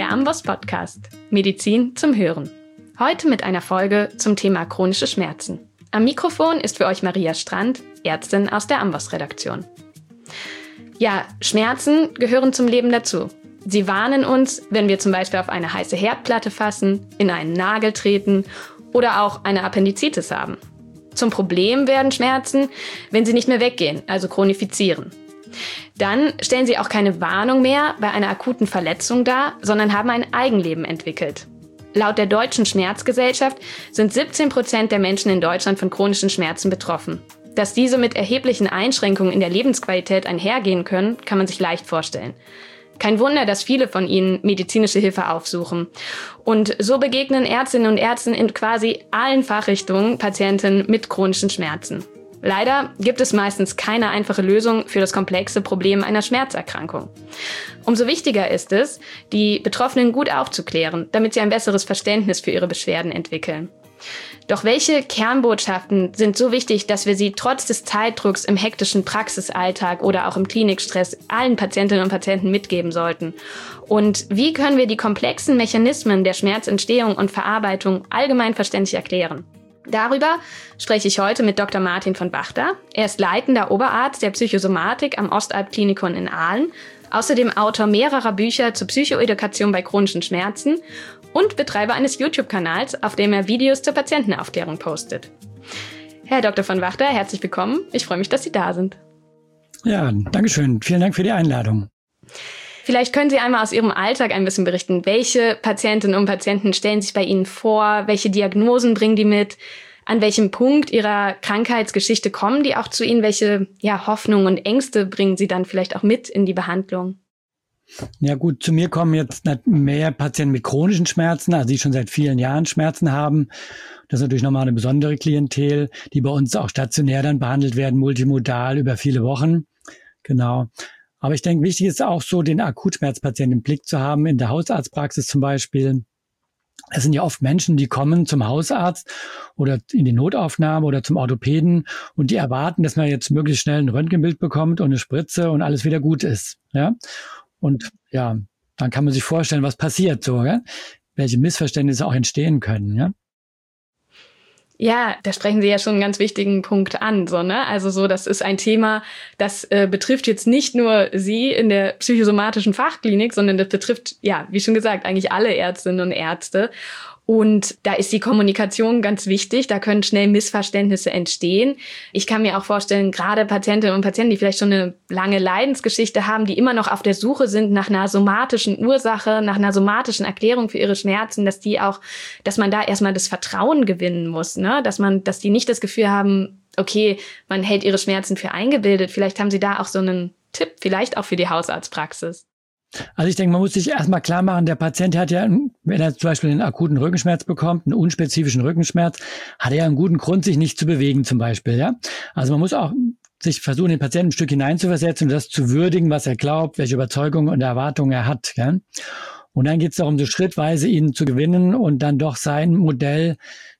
der Amboss Podcast Medizin zum Hören. Heute mit einer Folge zum Thema chronische Schmerzen. Am Mikrofon ist für euch Maria Strand, Ärztin aus der Amboss-Redaktion. Ja, Schmerzen gehören zum Leben dazu. Sie warnen uns, wenn wir zum Beispiel auf eine heiße Herdplatte fassen, in einen Nagel treten oder auch eine Appendizitis haben. Zum Problem werden Schmerzen, wenn sie nicht mehr weggehen, also chronifizieren. Dann stellen sie auch keine Warnung mehr bei einer akuten Verletzung dar, sondern haben ein Eigenleben entwickelt. Laut der Deutschen Schmerzgesellschaft sind 17% der Menschen in Deutschland von chronischen Schmerzen betroffen. Dass diese mit erheblichen Einschränkungen in der Lebensqualität einhergehen können, kann man sich leicht vorstellen. Kein Wunder, dass viele von ihnen medizinische Hilfe aufsuchen. Und so begegnen Ärztinnen und Ärzten in quasi allen Fachrichtungen Patienten mit chronischen Schmerzen. Leider gibt es meistens keine einfache Lösung für das komplexe Problem einer Schmerzerkrankung. Umso wichtiger ist es, die Betroffenen gut aufzuklären, damit sie ein besseres Verständnis für ihre Beschwerden entwickeln. Doch welche Kernbotschaften sind so wichtig, dass wir sie trotz des Zeitdrucks im hektischen Praxisalltag oder auch im Klinikstress allen Patientinnen und Patienten mitgeben sollten? Und wie können wir die komplexen Mechanismen der Schmerzentstehung und Verarbeitung allgemein verständlich erklären? Darüber spreche ich heute mit Dr. Martin von Bachter. Er ist leitender Oberarzt der Psychosomatik am Ostalb-Klinikon in Aalen, außerdem Autor mehrerer Bücher zur Psychoedukation bei chronischen Schmerzen und Betreiber eines YouTube-Kanals, auf dem er Videos zur Patientenaufklärung postet. Herr Dr. von Bachter, herzlich willkommen. Ich freue mich, dass Sie da sind. Ja, dankeschön. Vielen Dank für die Einladung. Vielleicht können Sie einmal aus Ihrem Alltag ein bisschen berichten. Welche Patientinnen und Patienten stellen sich bei Ihnen vor? Welche Diagnosen bringen die mit? An welchem Punkt Ihrer Krankheitsgeschichte kommen die auch zu Ihnen? Welche Hoffnungen und Ängste bringen Sie dann vielleicht auch mit in die Behandlung? Ja gut, zu mir kommen jetzt mehr Patienten mit chronischen Schmerzen, also die schon seit vielen Jahren Schmerzen haben. Das ist natürlich nochmal eine besondere Klientel, die bei uns auch stationär dann behandelt werden, multimodal über viele Wochen. Genau. Aber ich denke, wichtig ist auch so, den Akutschmerzpatienten im Blick zu haben, in der Hausarztpraxis zum Beispiel. Es sind ja oft Menschen, die kommen zum Hausarzt oder in die Notaufnahme oder zum Orthopäden und die erwarten, dass man jetzt möglichst schnell ein Röntgenbild bekommt und eine Spritze und alles wieder gut ist. Ja? Und ja, dann kann man sich vorstellen, was passiert so, ja? Welche Missverständnisse auch entstehen können, ja. Ja, da sprechen Sie ja schon einen ganz wichtigen Punkt an, ne? Also so, das ist ein Thema, das betrifft jetzt nicht nur Sie in der psychosomatischen Fachklinik, sondern das betrifft, ja, wie schon gesagt, eigentlich alle Ärztinnen und Ärzte. Und da ist die Kommunikation ganz wichtig. Da können schnell Missverständnisse entstehen. Ich kann mir auch vorstellen, gerade Patientinnen und Patienten, die vielleicht schon eine lange Leidensgeschichte haben, die immer noch auf der Suche sind nach einer somatischen Ursache, nach einer somatischen Erklärung für ihre Schmerzen, dass man da erstmal das Vertrauen gewinnen muss, ne? Dass die nicht das Gefühl haben, okay, man hält ihre Schmerzen für eingebildet. Vielleicht haben Sie da auch so einen Tipp, vielleicht auch für die Hausarztpraxis. Also ich denke, man muss sich erstmal klar machen, der Patient hat ja, wenn er zum Beispiel einen akuten Rückenschmerz bekommt, einen unspezifischen Rückenschmerz, hat er ja einen guten Grund, sich nicht zu bewegen zum Beispiel. Ja, also man muss auch sich versuchen, den Patienten ein Stück hineinzuversetzen und das zu würdigen, was er glaubt, welche Überzeugungen und Erwartungen er hat. Ja? Und dann geht es darum, so schrittweise ihn zu gewinnen und dann doch sein Modell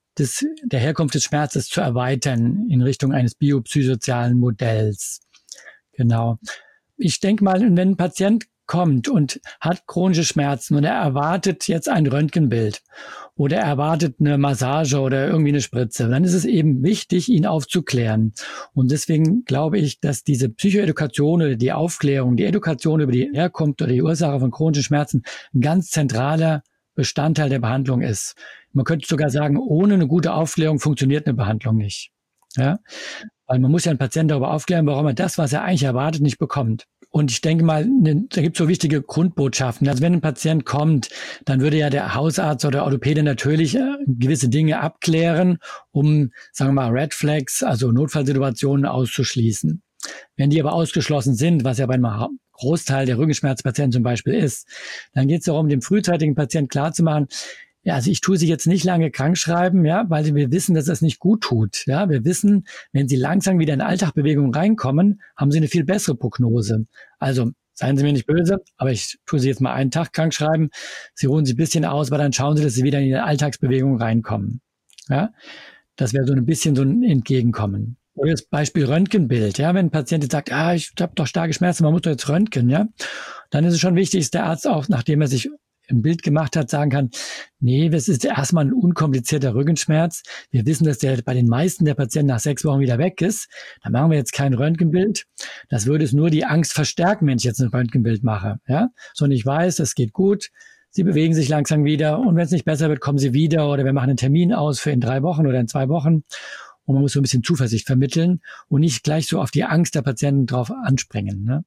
der Herkunft des Schmerzes zu erweitern in Richtung eines biopsychosozialen Modells. Genau. Ich denke mal, wenn ein Patient kommt und hat chronische Schmerzen und er erwartet jetzt ein Röntgenbild oder er erwartet eine Massage oder irgendwie eine Spritze, dann ist es eben wichtig, ihn aufzuklären. Und deswegen glaube ich, dass diese Psychoedukation oder die Aufklärung, die Edukation über die Herkunft oder die Ursache von chronischen Schmerzen ein ganz zentraler Bestandteil der Behandlung ist. Man könnte sogar sagen, ohne eine gute Aufklärung funktioniert eine Behandlung nicht. Ja? Weil man muss ja einen Patienten darüber aufklären, warum er das, was er eigentlich erwartet, nicht bekommt. Und ich denke mal, da gibt es so wichtige Grundbotschaften. Also wenn ein Patient kommt, dann würde ja der Hausarzt oder Orthopäde natürlich gewisse Dinge abklären, um, sagen wir mal, Red Flags, also Notfallsituationen auszuschließen. Wenn die aber ausgeschlossen sind, was ja bei einem Großteil der Rückenschmerzpatienten zum Beispiel ist, dann geht es darum, dem frühzeitigen Patienten klarzumachen, ja, also ich tue Sie jetzt nicht lange krank schreiben, ja, weil wir wissen, dass das nicht gut tut. Ja, wir wissen, wenn Sie langsam wieder in Alltagsbewegung reinkommen, haben Sie eine viel bessere Prognose. Also seien Sie mir nicht böse, aber ich tue Sie jetzt mal einen Tag krank schreiben. Sie ruhen sich ein bisschen aus, aber dann schauen Sie, dass Sie wieder in die Alltagsbewegung reinkommen. Ja, das wäre so ein bisschen so ein Entgegenkommen. Oder das Beispiel Röntgenbild. Ja, wenn ein Patient jetzt sagt, ich habe doch starke Schmerzen, man muss doch jetzt röntgen, ja, dann ist es schon wichtig, dass der Arzt auch, nachdem er sich ein Bild gemacht hat, sagen kann, nee, das ist erstmal ein unkomplizierter Rückenschmerz. Wir wissen, dass der bei den meisten der Patienten nach 6 Wochen wieder weg ist. Da machen wir jetzt kein Röntgenbild. Das würde es nur die Angst verstärken, wenn ich jetzt ein Röntgenbild mache. Ja? Sondern ich weiß, das geht gut. Sie bewegen sich langsam wieder. Und wenn es nicht besser wird, kommen Sie wieder. Oder wir machen einen Termin aus für in 3 Wochen oder in 2 Wochen. Und man muss so ein bisschen Zuversicht vermitteln und nicht gleich so auf die Angst der Patienten drauf anspringen. Ne?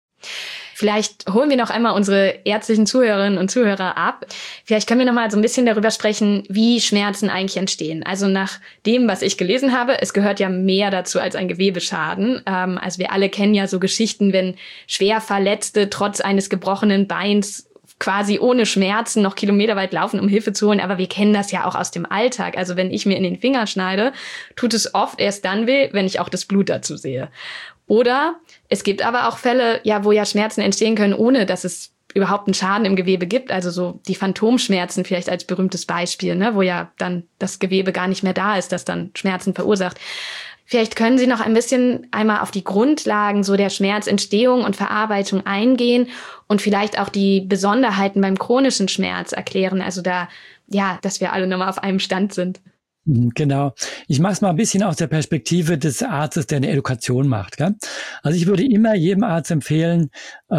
Vielleicht holen wir noch einmal unsere ärztlichen Zuhörerinnen und Zuhörer ab. Vielleicht können wir noch mal so ein bisschen darüber sprechen, wie Schmerzen eigentlich entstehen. Also nach dem, was ich gelesen habe, es gehört ja mehr dazu als ein Gewebeschaden. Also wir alle kennen ja so Geschichten, wenn schwer Verletzte trotz eines gebrochenen Beins quasi ohne Schmerzen noch kilometerweit laufen, um Hilfe zu holen. Aber wir kennen das ja auch aus dem Alltag. Also wenn ich mir in den Finger schneide, tut es oft erst dann weh, wenn ich auch das Blut dazu sehe. Oder es gibt aber auch Fälle, ja, wo ja Schmerzen entstehen können, ohne dass es überhaupt einen Schaden im Gewebe gibt. Also so die Phantomschmerzen vielleicht als berühmtes Beispiel, ne, wo ja dann das Gewebe gar nicht mehr da ist, das dann Schmerzen verursacht. Vielleicht können Sie noch ein bisschen einmal auf die Grundlagen so der Schmerzentstehung und Verarbeitung eingehen und vielleicht auch die Besonderheiten beim chronischen Schmerz erklären. Also da, ja, dass wir alle nochmal auf einem Stand sind. Genau. Ich mache es mal ein bisschen aus der Perspektive des Arztes, der eine Edukation macht. Gell? Also ich würde immer jedem Arzt empfehlen,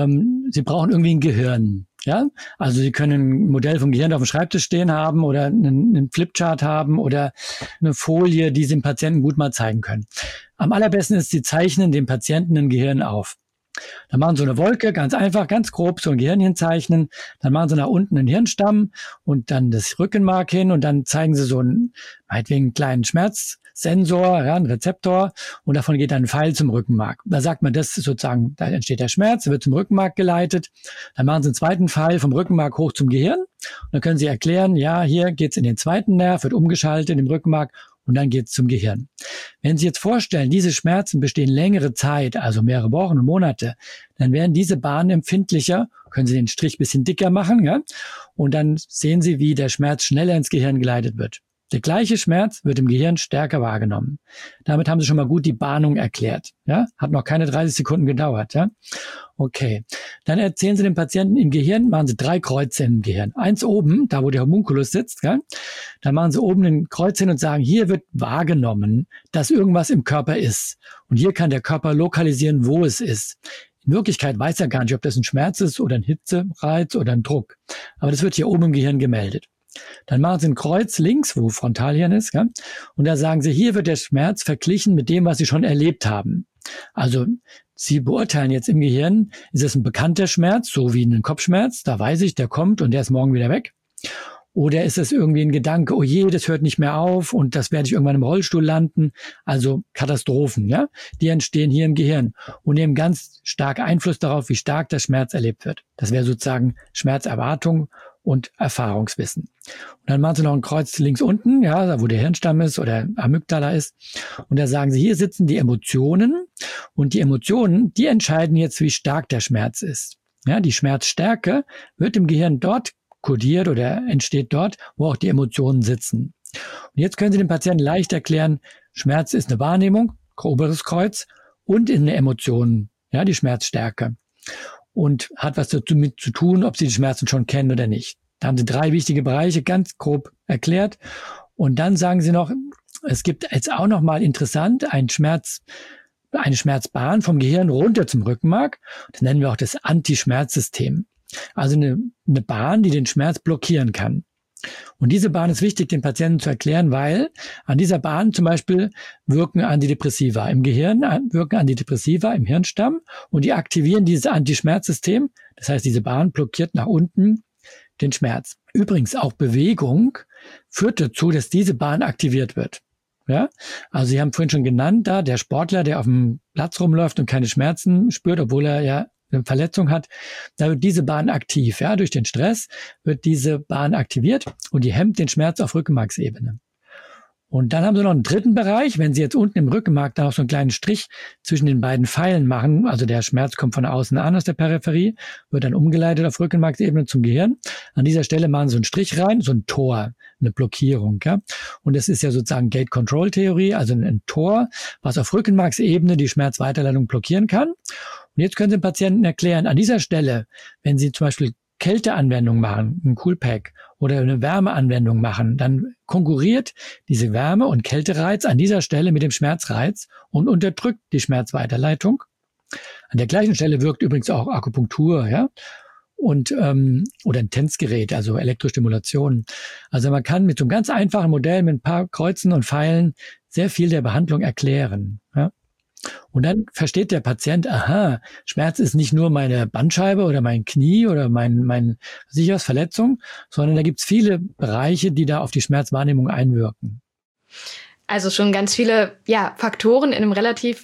Sie brauchen irgendwie ein Gehirn. Ja, also Sie können ein Modell vom Gehirn auf dem Schreibtisch stehen haben oder einen Flipchart haben oder eine Folie, die Sie dem Patienten gut mal zeigen können. Am allerbesten ist, Sie zeichnen dem Patienten ein Gehirn auf. Dann machen Sie so eine Wolke, ganz einfach, ganz grob so ein Gehirn hinzeichnen. Dann machen Sie nach unten einen Hirnstamm und dann das Rückenmark hin und dann zeigen Sie so einen, meinetwegen einen kleinen Schmerzsensor, ja, einen Rezeptor und davon geht dann ein Pfeil zum Rückenmark. Da sagt man, das ist sozusagen, da entsteht der Schmerz, wird zum Rückenmark geleitet. Dann machen Sie einen zweiten Pfeil vom Rückenmark hoch zum Gehirn und dann können Sie erklären, ja, hier geht's in den zweiten Nerv, wird umgeschaltet im Rückenmark und dann geht's zum Gehirn. Wenn Sie jetzt vorstellen, diese Schmerzen bestehen längere Zeit, also mehrere Wochen und Monate, dann werden diese Bahnen empfindlicher, können Sie den Strich bisschen dicker machen, ja? Und dann sehen Sie, wie der Schmerz schneller ins Gehirn geleitet wird. Der gleiche Schmerz wird im Gehirn stärker wahrgenommen. Damit haben Sie schon mal gut die Bahnung erklärt. Ja? Hat noch keine 30 Sekunden gedauert. Ja? Okay. Dann erzählen Sie dem Patienten im Gehirn, machen Sie 3 Kreuze im Gehirn. Eins oben, da wo der Homunculus sitzt. Ja? Dann machen Sie oben ein Kreuz hin und sagen, hier wird wahrgenommen, dass irgendwas im Körper ist. Und hier kann der Körper lokalisieren, wo es ist. In Wirklichkeit weiß er gar nicht, ob das ein Schmerz ist oder ein Hitzereiz oder ein Druck. Aber das wird hier oben im Gehirn gemeldet. Dann machen Sie ein Kreuz links, wo Frontalhirn ist, ja? Und da sagen Sie, hier wird der Schmerz verglichen mit dem, was Sie schon erlebt haben. Also Sie beurteilen jetzt im Gehirn, ist es ein bekannter Schmerz, so wie ein Kopfschmerz, da weiß ich, der kommt und der ist morgen wieder weg. Oder ist es irgendwie ein Gedanke, oh je, das hört nicht mehr auf und das werde ich irgendwann im Rollstuhl landen. Also Katastrophen, ja, die entstehen hier im Gehirn und nehmen ganz stark Einfluss darauf, wie stark der Schmerz erlebt wird. Das wäre sozusagen Schmerzerwartung und Erfahrungswissen. Und dann machen Sie noch ein Kreuz links unten, ja, da wo der Hirnstamm ist oder Amygdala ist. Und da sagen Sie, hier sitzen die Emotionen und die Emotionen, die entscheiden jetzt, wie stark der Schmerz ist. Ja, die Schmerzstärke wird im Gehirn dort kodiert oder entsteht dort, wo auch die Emotionen sitzen. Und jetzt können Sie dem Patienten leicht erklären, Schmerz ist eine Wahrnehmung, oberes Kreuz, und ist eine Emotion, ja, die Schmerzstärke. Und hat was damit zu tun, ob Sie die Schmerzen schon kennen oder nicht. Da haben Sie 3 wichtige Bereiche ganz grob erklärt. Und dann sagen Sie noch, es gibt jetzt auch noch mal interessant eine Schmerzbahn vom Gehirn runter zum Rückenmark. Das nennen wir auch das Anti-Schmerz-System. Also eine Bahn, die den Schmerz blockieren kann. Und diese Bahn ist wichtig, den Patienten zu erklären, weil an dieser Bahn zum Beispiel wirken Antidepressiva im Gehirn, wirken Antidepressiva im Hirnstamm und die aktivieren dieses Anti-Schmerz-System. Das heißt, diese Bahn blockiert nach unten den Schmerz. Übrigens auch Bewegung führt dazu, dass diese Bahn aktiviert wird. Ja, also Sie haben vorhin schon genannt, da der Sportler, der auf dem Platz rumläuft und keine Schmerzen spürt, obwohl er ja eine Verletzung hat, da wird diese Bahn aktiv. Ja, durch den Stress wird diese Bahn aktiviert und die hemmt den Schmerz auf Rückenmarksebene. Und dann haben Sie noch einen dritten Bereich. Wenn Sie jetzt unten im Rückenmark dann auch so einen kleinen Strich zwischen den beiden Pfeilen machen, also der Schmerz kommt von außen an aus der Peripherie, wird dann umgeleitet auf Rückenmarksebene zum Gehirn. An dieser Stelle machen Sie so einen Strich rein, so ein Tor, eine Blockierung. Ja? Und das ist ja sozusagen Gate-Control-Theorie, also ein Tor, was auf Rückenmarksebene die Schmerzweiterleitung blockieren kann. Und jetzt können Sie dem Patienten erklären, an dieser Stelle, wenn Sie zum Beispiel Kälteanwendung machen, ein Coolpack, oder eine Wärmeanwendung machen, dann konkurriert diese Wärme- und Kältereiz an dieser Stelle mit dem Schmerzreiz und unterdrückt die Schmerzweiterleitung. An der gleichen Stelle wirkt übrigens auch Akupunktur, ja, und oder ein TENS-Gerät, also Elektrostimulation. Also man kann mit so einem ganz einfachen Modell mit ein paar Kreuzen und Pfeilen sehr viel der Behandlung erklären. Ja. Und dann versteht der Patient, aha, Schmerz ist nicht nur meine Bandscheibe oder mein Knie oder mein Verletzung, sondern da gibt's viele Bereiche, die da auf die Schmerzwahrnehmung einwirken. Also schon ganz viele Faktoren in einem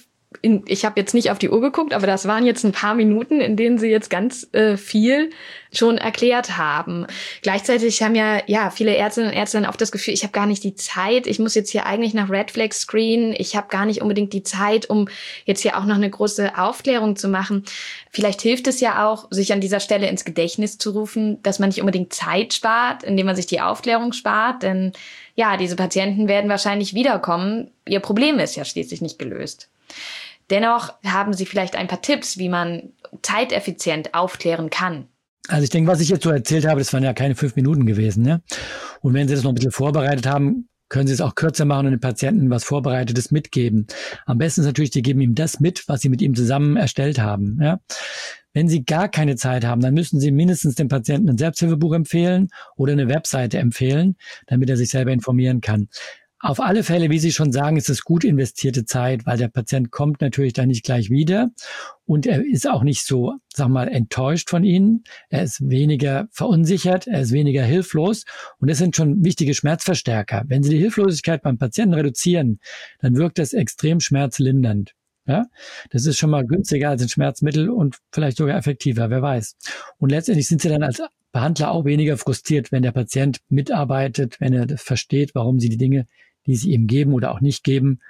ich habe jetzt nicht auf die Uhr geguckt, aber das waren jetzt ein paar Minuten, in denen Sie jetzt ganz viel schon erklärt haben. Gleichzeitig haben ja viele Ärztinnen und Ärzte dann oft das Gefühl, ich habe gar nicht die Zeit, ich muss jetzt hier eigentlich nach Red Flag screenen, ich habe gar nicht unbedingt die Zeit, um jetzt hier auch noch eine große Aufklärung zu machen. Vielleicht hilft es ja auch, sich an dieser Stelle ins Gedächtnis zu rufen, dass man nicht unbedingt Zeit spart, indem man sich die Aufklärung spart, denn ja, diese Patienten werden wahrscheinlich wiederkommen. Ihr Problem ist ja schließlich nicht gelöst. Dennoch haben Sie vielleicht ein paar Tipps, wie man zeiteffizient aufklären kann. Also ich denke, was ich jetzt so erzählt habe, das waren ja keine 5 Minuten gewesen, ne? Und wenn Sie das noch ein bisschen vorbereitet haben, können Sie es auch kürzer machen und den Patienten was Vorbereitetes mitgeben. Am besten ist natürlich, Sie geben ihm das mit, was Sie mit ihm zusammen erstellt haben, ja? Wenn Sie gar keine Zeit haben, dann müssen Sie mindestens dem Patienten ein Selbsthilfebuch empfehlen oder eine Webseite empfehlen, damit er sich selber informieren kann. Auf alle Fälle, wie Sie schon sagen, ist es gut investierte Zeit, weil der Patient kommt natürlich dann nicht gleich wieder und er ist auch nicht so, enttäuscht von Ihnen. Er ist weniger verunsichert, er ist weniger hilflos und das sind schon wichtige Schmerzverstärker. Wenn Sie die Hilflosigkeit beim Patienten reduzieren, dann wirkt das extrem schmerzlindernd. Ja, das ist schon mal günstiger als ein Schmerzmittel und vielleicht sogar effektiver, wer weiß. Und letztendlich sind Sie dann als Behandler auch weniger frustriert, wenn der Patient mitarbeitet, wenn er das versteht, warum Sie die Dinge, die Sie ihm geben oder auch nicht geben,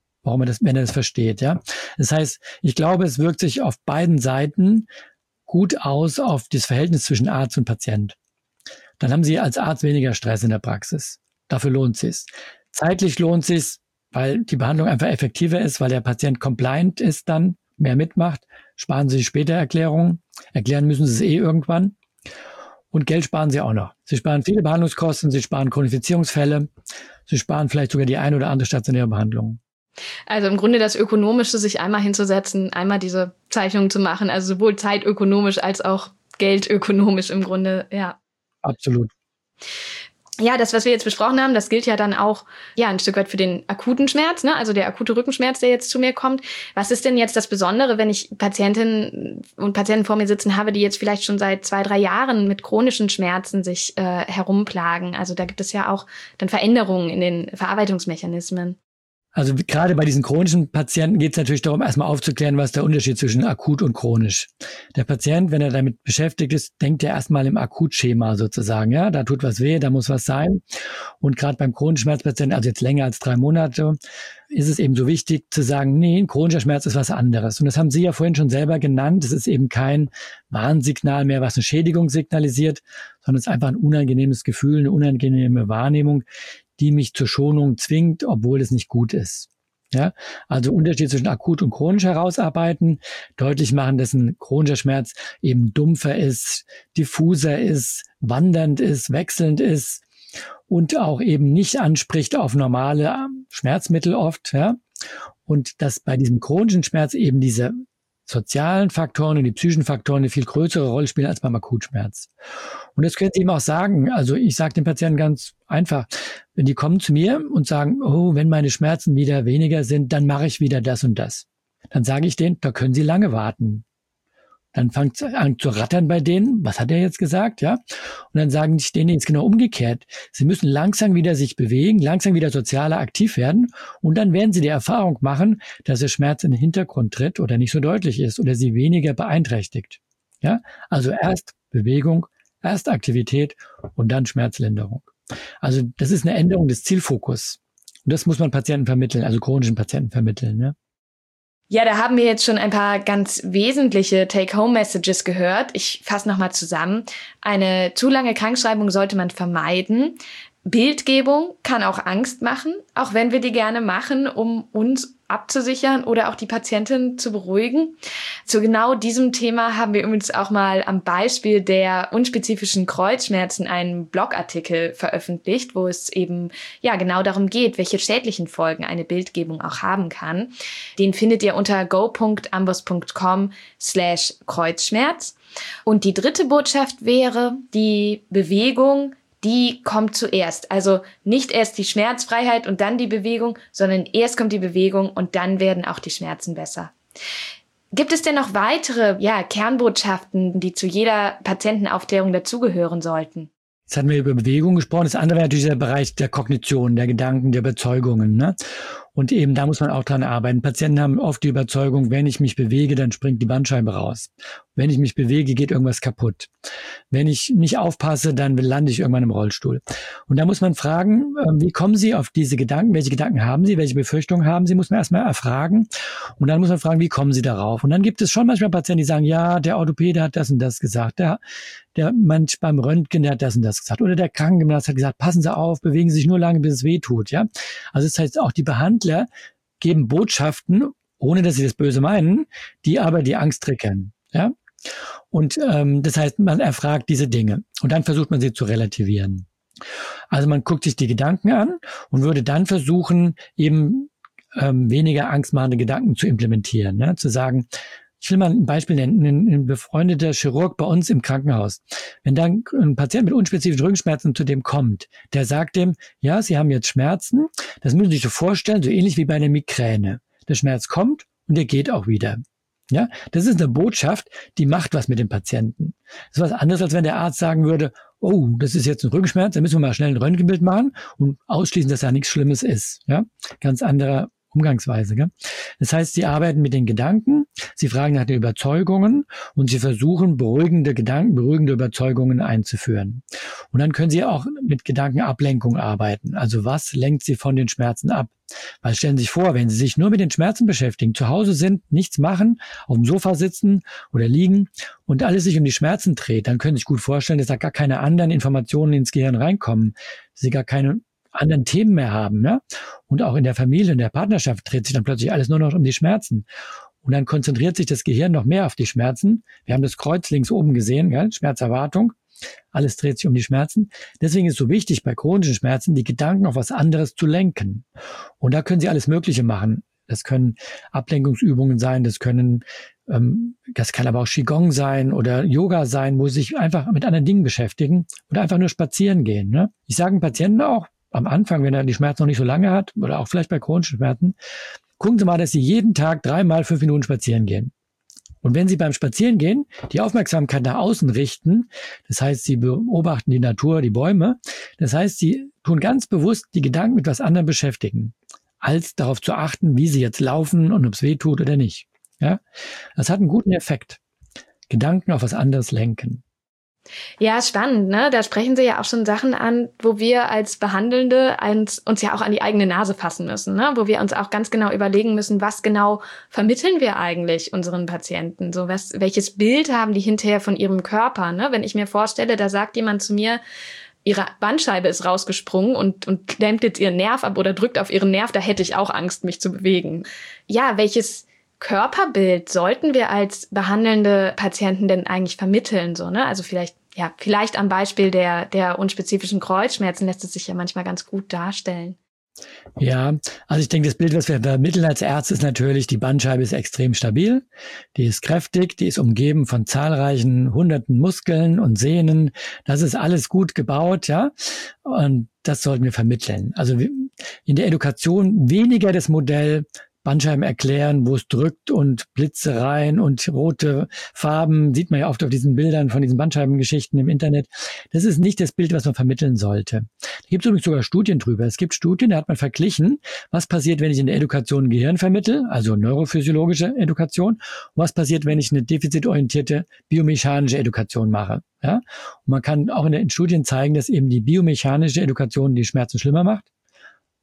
wenn er das versteht, ja. Das heißt, ich glaube, es wirkt sich auf beiden Seiten gut aus auf das Verhältnis zwischen Arzt und Patient. Dann haben Sie als Arzt weniger Stress in der Praxis. Dafür lohnt es sich. Zeitlich lohnt es sich, weil die Behandlung einfach effektiver ist, weil der Patient compliant ist dann, mehr mitmacht, sparen Sie später Erklärungen. Erklären müssen Sie es irgendwann. Und Geld sparen Sie auch noch. Sie sparen viele Behandlungskosten, Sie sparen Chronifizierungsfälle, Sie sparen vielleicht sogar die eine oder andere stationäre Behandlung. Also im Grunde das Ökonomische, sich einmal hinzusetzen, einmal diese Zeichnung zu machen, also sowohl zeitökonomisch als auch geldökonomisch im Grunde, ja. Absolut. Ja, das, was wir jetzt besprochen haben, das gilt ja dann auch ein Stück weit für den akuten Schmerz, ne? Also der akute Rückenschmerz, der jetzt zu mir kommt. Was ist denn jetzt das Besondere, wenn ich Patientinnen und Patienten vor mir sitzen habe, die jetzt vielleicht schon seit 2-3 Jahren mit chronischen Schmerzen sich herumplagen? Also da gibt es ja auch dann Veränderungen in den Verarbeitungsmechanismen. Also gerade bei diesen chronischen Patienten geht es natürlich darum, erstmal aufzuklären, was der Unterschied zwischen akut und chronisch. Der Patient, wenn er damit beschäftigt ist, denkt er erstmal im Akutschema sozusagen. Ja, da tut was weh, da muss was sein. Und gerade beim chronischen Schmerzpatienten, also jetzt länger als 3 Monate, ist es eben so wichtig zu sagen, nee, ein chronischer Schmerz ist was anderes. Und das haben Sie ja vorhin schon selber genannt. Es ist eben kein Warnsignal mehr, was eine Schädigung signalisiert, sondern es ist einfach ein unangenehmes Gefühl, eine unangenehme Wahrnehmung, die mich zur Schonung zwingt, obwohl es nicht gut ist. Ja, also Unterschied zwischen akut und chronisch herausarbeiten, deutlich machen, dass ein chronischer Schmerz eben dumpfer ist, diffuser ist, wandernd ist, wechselnd ist und auch eben nicht anspricht auf normale Schmerzmittel oft, ja. Und dass bei diesem chronischen Schmerz eben diese sozialen Faktoren und die psychischen Faktoren eine viel größere Rolle spielen als beim Akutschmerz. Und das können Sie ihm auch sagen. Also ich sage den Patienten ganz einfach, wenn die kommen zu mir und sagen, oh, wenn meine Schmerzen wieder weniger sind, dann mache ich wieder das und das. Dann sage ich denen, da können Sie lange warten. Dann fängt es an zu rattern bei denen. Was hat er jetzt gesagt? Ja. Und dann sagen ich denen jetzt genau umgekehrt. Sie müssen langsam wieder sich bewegen, langsam wieder sozialer aktiv werden. Und dann werden Sie die Erfahrung machen, dass der Schmerz in den Hintergrund tritt oder nicht so deutlich ist oder Sie weniger beeinträchtigt. Ja. Also erst Bewegung, erst Aktivität und dann Schmerzlinderung. Also das ist eine Änderung des Zielfokus. Und das muss man Patienten vermitteln, also chronischen Patienten vermitteln. Ne? Ja, da haben wir jetzt schon ein paar ganz wesentliche Take-Home-Messages gehört. Ich fasse nochmal zusammen. Eine zu lange Krankschreibung sollte man vermeiden. Bildgebung kann auch Angst machen, auch wenn wir die gerne machen, um uns abzusichern oder auch die Patientin zu beruhigen. Zu genau diesem Thema haben wir übrigens auch mal am Beispiel der unspezifischen Kreuzschmerzen einen Blogartikel veröffentlicht, wo es eben genau darum geht, welche schädlichen Folgen eine Bildgebung auch haben kann. Den findet ihr unter go.ambos.com/Kreuzschmerz. Und die dritte Botschaft wäre, die Bewegung, die kommt zuerst. Also nicht erst die Schmerzfreiheit und dann die Bewegung, sondern erst kommt die Bewegung und dann werden auch die Schmerzen besser. Gibt es denn noch weitere Kernbotschaften, die zu jeder Patientenaufklärung dazugehören sollten? Jetzt hatten wir über Bewegung gesprochen. Das andere wäre natürlich der Bereich der Kognition, der Gedanken, der Überzeugungen, ne? Und eben da muss man auch dran arbeiten. Patienten haben oft die Überzeugung, wenn ich mich bewege, dann springt die Bandscheibe raus. Wenn ich mich bewege, geht irgendwas kaputt. Wenn ich nicht aufpasse, dann lande ich irgendwann im Rollstuhl. Und da muss man fragen, wie kommen Sie auf diese Gedanken? Welche Gedanken haben Sie? Welche Befürchtungen haben Sie? Muss man erstmal erfragen. Und dann muss man fragen, wie kommen Sie darauf? Und dann gibt es schon manchmal Patienten, die sagen, ja, der Orthopäde hat das und das gesagt. Der Mensch beim Röntgen, der hat das und das gesagt. Oder der Krankengymnast hat gesagt, passen Sie auf, bewegen Sie sich nur lange, bis es weh tut. Ja? Also das heißt, auch die Behandler geben Botschaften, ohne dass sie das Böse meinen, die aber die Angst triggern. Ja? Und das heißt, man erfragt diese Dinge und dann versucht man sie zu relativieren. Also man guckt sich die Gedanken an und würde dann versuchen, eben weniger angstmachende Gedanken zu implementieren. Ne? Zu sagen, ich will mal ein Beispiel nennen, ein befreundeter Chirurg bei uns im Krankenhaus. Wenn dann ein Patient mit unspezifischen Rückenschmerzen zu dem kommt, der sagt dem, ja, Sie haben jetzt Schmerzen, das müssen Sie sich so vorstellen, so ähnlich wie bei einer Migräne. Der Schmerz kommt und der geht auch wieder. Ja, das ist eine Botschaft, die macht was mit dem Patienten. Das ist was anderes, als wenn der Arzt sagen würde, oh, das ist jetzt ein Rückenschmerz, da müssen wir mal schnell ein Röntgenbild machen und ausschließen, dass da nichts Schlimmes ist. Ja, ganz anderer Umgangsweise. Gell? Das heißt, sie arbeiten mit den Gedanken, sie fragen nach den Überzeugungen und sie versuchen, beruhigende Gedanken, beruhigende Überzeugungen einzuführen. Und dann können sie auch mit Gedankenablenkung arbeiten. Also was lenkt sie von den Schmerzen ab? Weil stellen Sie sich vor, wenn Sie sich nur mit den Schmerzen beschäftigen, zu Hause sind, nichts machen, auf dem Sofa sitzen oder liegen und alles sich um die Schmerzen dreht, dann können Sie sich gut vorstellen, dass da gar keine anderen Informationen ins Gehirn reinkommen, dass Sie gar keine anderen Themen mehr haben. Ja? Und auch in der Familie, in der Partnerschaft dreht sich dann plötzlich alles nur noch um die Schmerzen. Und dann konzentriert sich das Gehirn noch mehr auf die Schmerzen. Wir haben das Kreuz links oben gesehen, ja? Schmerzerwartung. Alles dreht sich um die Schmerzen. Deswegen ist es so wichtig, bei chronischen Schmerzen die Gedanken auf was anderes zu lenken. Und da können Sie alles Mögliche machen. Das können Ablenkungsübungen sein, das kann aber auch Qigong sein oder Yoga sein, wo Sie sich einfach mit anderen Dingen beschäftigen oder einfach nur spazieren gehen. Ne? Ich sage den Patienten auch am Anfang, wenn er die Schmerzen noch nicht so lange hat oder auch vielleicht bei chronischen Schmerzen, gucken Sie mal, dass Sie jeden Tag 3-mal 5 Minuten spazieren gehen. Und wenn Sie beim Spazierengehen die Aufmerksamkeit nach außen richten, das heißt, Sie beobachten die Natur, die Bäume, das heißt, Sie tun ganz bewusst die Gedanken mit was anderem beschäftigen, als darauf zu achten, wie Sie jetzt laufen und ob es weh tut oder nicht. Ja? Das hat einen guten Effekt. Gedanken auf was anderes lenken. Ja, spannend, ne? Da sprechen Sie ja auch schon Sachen an, wo wir als Behandelnde uns ja auch an die eigene Nase fassen müssen, ne? Wo wir uns auch ganz genau überlegen müssen, was genau vermitteln wir eigentlich unseren Patienten? So welches Bild haben die hinterher von ihrem Körper, ne? Wenn ich mir vorstelle, da sagt jemand zu mir, ihre Bandscheibe ist rausgesprungen und klemmt jetzt ihren Nerv ab oder drückt auf ihren Nerv, da hätte ich auch Angst, mich zu bewegen. Ja, welches Körperbild sollten wir als behandelnde Patienten denn eigentlich vermitteln, so, ne? Also vielleicht am Beispiel der unspezifischen Kreuzschmerzen lässt es sich ja manchmal ganz gut darstellen. Ja, also ich denke, das Bild, was wir vermitteln als Ärzte, ist natürlich, die Bandscheibe ist extrem stabil, die ist kräftig, die ist umgeben von zahlreichen hunderten Muskeln und Sehnen. Das ist alles gut gebaut, ja. Und das sollten wir vermitteln. Also in der Edukation weniger das Modell Bandscheiben erklären, wo es drückt und Blitze rein und rote Farben, sieht man ja oft auf diesen Bildern von diesen Bandscheibengeschichten im Internet. Das ist nicht das Bild, was man vermitteln sollte. Da gibt es übrigens sogar Studien drüber. Es gibt Studien, da hat man verglichen, was passiert, wenn ich in der Edukation Gehirn vermittle, also neurophysiologische Edukation, und was passiert, wenn ich eine defizitorientierte biomechanische Edukation mache. Ja? Und man kann auch in Studien zeigen, dass eben die biomechanische Edukation die Schmerzen schlimmer macht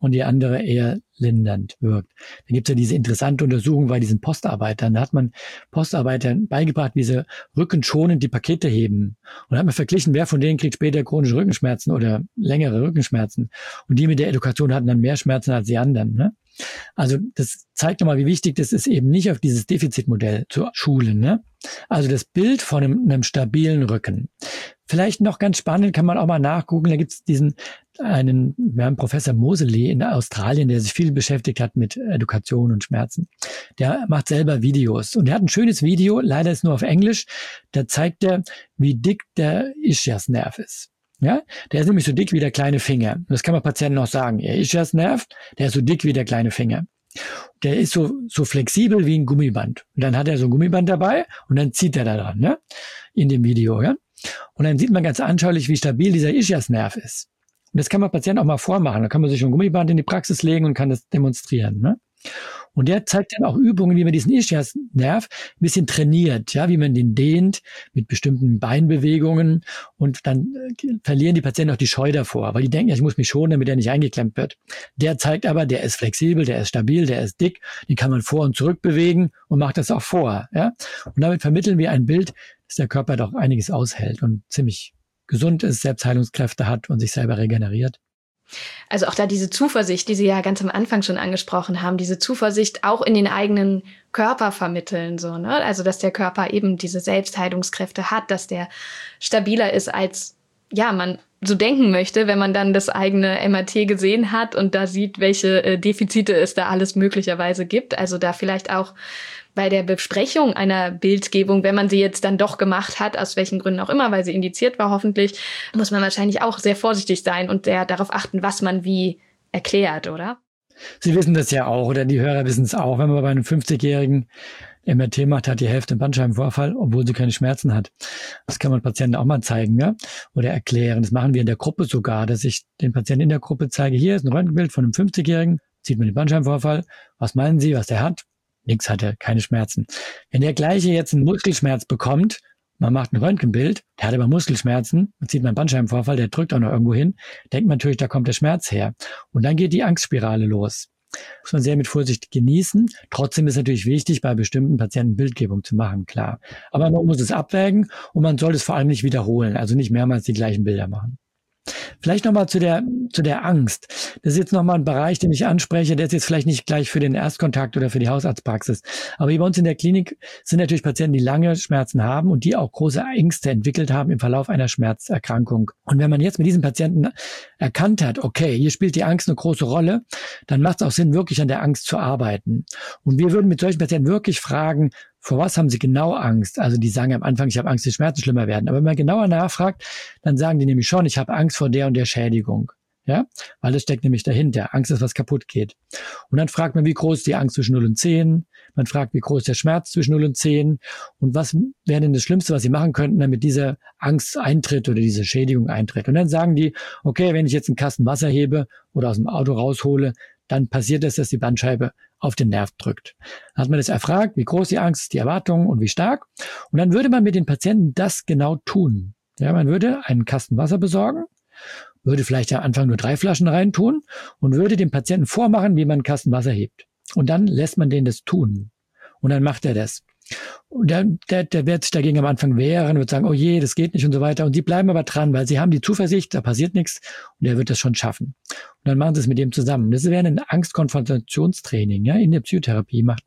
und die andere eher lindernd wirkt. Da gibt es ja diese interessante Untersuchung bei diesen Postarbeitern. Da hat man Postarbeitern beigebracht, wie sie rückenschonend die Pakete heben. Und da hat man verglichen, wer von denen kriegt später chronische Rückenschmerzen oder längere Rückenschmerzen. Und die mit der Edukation hatten dann mehr Schmerzen als die anderen. Ne? Also das zeigt nochmal, wie wichtig das ist, eben nicht auf dieses Defizitmodell zu schulen. Ne? Also das Bild von einem stabilen Rücken. Vielleicht noch ganz spannend, kann man auch mal nachgucken, da gibt es wir haben Professor Moseley in Australien, der sich viel beschäftigt hat mit Edukation und Schmerzen. Der macht selber Videos und der hat ein schönes Video, leider ist nur auf Englisch, da zeigt er, wie dick der Ischiasnerv ist. Ja, der ist nämlich so dick wie der kleine Finger. Das kann man Patienten auch sagen. Der Ischiasnerv, der ist so dick wie der kleine Finger. Der ist so flexibel wie ein Gummiband. Und dann hat er so ein Gummiband dabei und dann zieht er da dran, ne? In dem Video, ja. Und dann sieht man ganz anschaulich, wie stabil dieser Ischiasnerv ist. Und das kann man Patienten auch mal vormachen. Da kann man sich ein Gummiband in die Praxis legen und kann das demonstrieren, ne? Und der zeigt dann auch Übungen, wie man diesen Ischiasnerv ein bisschen trainiert, ja, wie man den dehnt mit bestimmten Beinbewegungen und dann verlieren die Patienten auch die Scheu davor, weil die denken, ja, ich muss mich schonen, damit er nicht eingeklemmt wird. Der zeigt aber, der ist flexibel, der ist stabil, der ist dick, den kann man vor und zurück bewegen und macht das auch vor, ja. Und damit vermitteln wir ein Bild, dass der Körper doch einiges aushält und ziemlich gesund ist, Selbstheilungskräfte hat und sich selber regeneriert. Also auch da diese Zuversicht, die Sie ja ganz am Anfang schon angesprochen haben, diese Zuversicht auch in den eigenen Körper vermitteln, so, ne? Also, dass der Körper eben diese Selbstheilungskräfte hat, dass der stabiler ist, als, ja, man so denken möchte, wenn man dann das eigene MRT gesehen hat und da sieht, welche Defizite es da alles möglicherweise gibt. Also da vielleicht auch bei der Besprechung einer Bildgebung, wenn man sie jetzt dann doch gemacht hat, aus welchen Gründen auch immer, weil sie indiziert war hoffentlich, muss man wahrscheinlich auch sehr vorsichtig sein und sehr darauf achten, was man wie erklärt, oder? Sie wissen das ja auch, oder die Hörer wissen es auch, wenn man bei einem 50-Jährigen MRT macht, hat die Hälfte einen Bandscheibenvorfall, obwohl sie keine Schmerzen hat. Das kann man Patienten auch mal zeigen, ja, oder erklären. Das machen wir in der Gruppe sogar, dass ich den Patienten in der Gruppe zeige, hier ist ein Röntgenbild von einem 50-Jährigen, sieht man den Bandscheibenvorfall, was meinen Sie, was der hat? Nix hat er, keine Schmerzen. Wenn der Gleiche jetzt einen Muskelschmerz bekommt, man macht ein Röntgenbild, der hat aber Muskelschmerzen, man sieht man einen Bandscheibenvorfall, der drückt auch noch irgendwo hin, denkt man natürlich, da kommt der Schmerz her. Und dann geht die Angstspirale los. Muss man sehr mit Vorsicht genießen. Trotzdem ist natürlich wichtig, bei bestimmten Patienten Bildgebung zu machen, klar. Aber man muss es abwägen und man soll es vor allem nicht wiederholen, also nicht mehrmals die gleichen Bilder machen. Vielleicht nochmal zu der Angst. Das ist jetzt nochmal ein Bereich, den ich anspreche, der ist jetzt vielleicht nicht gleich für den Erstkontakt oder für die Hausarztpraxis. Aber hier bei uns in der Klinik sind natürlich Patienten, die lange Schmerzen haben und die auch große Ängste entwickelt haben im Verlauf einer Schmerzerkrankung. Und wenn man jetzt mit diesen Patienten erkannt hat, okay, hier spielt die Angst eine große Rolle, dann macht es auch Sinn, wirklich an der Angst zu arbeiten. Und wir würden mit solchen Patienten wirklich fragen, vor was haben sie genau Angst? Also die sagen am Anfang, ich habe Angst, die Schmerzen schlimmer werden. Aber wenn man genauer nachfragt, dann sagen die nämlich schon, ich habe Angst vor der und der Schädigung. Ja, weil das steckt nämlich dahinter. Angst ist, was kaputt geht. Und dann fragt man, wie groß ist die Angst zwischen 0 und 10? Man fragt, wie groß ist der Schmerz zwischen 0 und 10? Und was wäre denn das Schlimmste, was sie machen könnten, damit diese Angst eintritt oder diese Schädigung eintritt? Und dann sagen die, okay, wenn ich jetzt einen Kasten Wasser hebe oder aus dem Auto raushole, dann passiert es, dass die Bandscheibe auf den Nerv drückt. Dann hat man das erfragt, wie groß die Angst ist, die Erwartung und wie stark. Und dann würde man mit den Patienten das genau tun. Ja, man würde einen Kasten Wasser besorgen, würde vielleicht am Anfang nur 3 Flaschen reintun und würde dem Patienten vormachen, wie man einen Kasten Wasser hebt. Und dann lässt man den das tun. Und dann macht er das. Und der wird sich dagegen am Anfang wehren, wird sagen, oh je, das geht nicht und so weiter. Und die bleiben aber dran, weil sie haben die Zuversicht, da passiert nichts und er wird das schon schaffen. Und dann machen sie es mit dem zusammen. Das wäre ein Angstkonfrontationstraining. Ja? In der Psychotherapie macht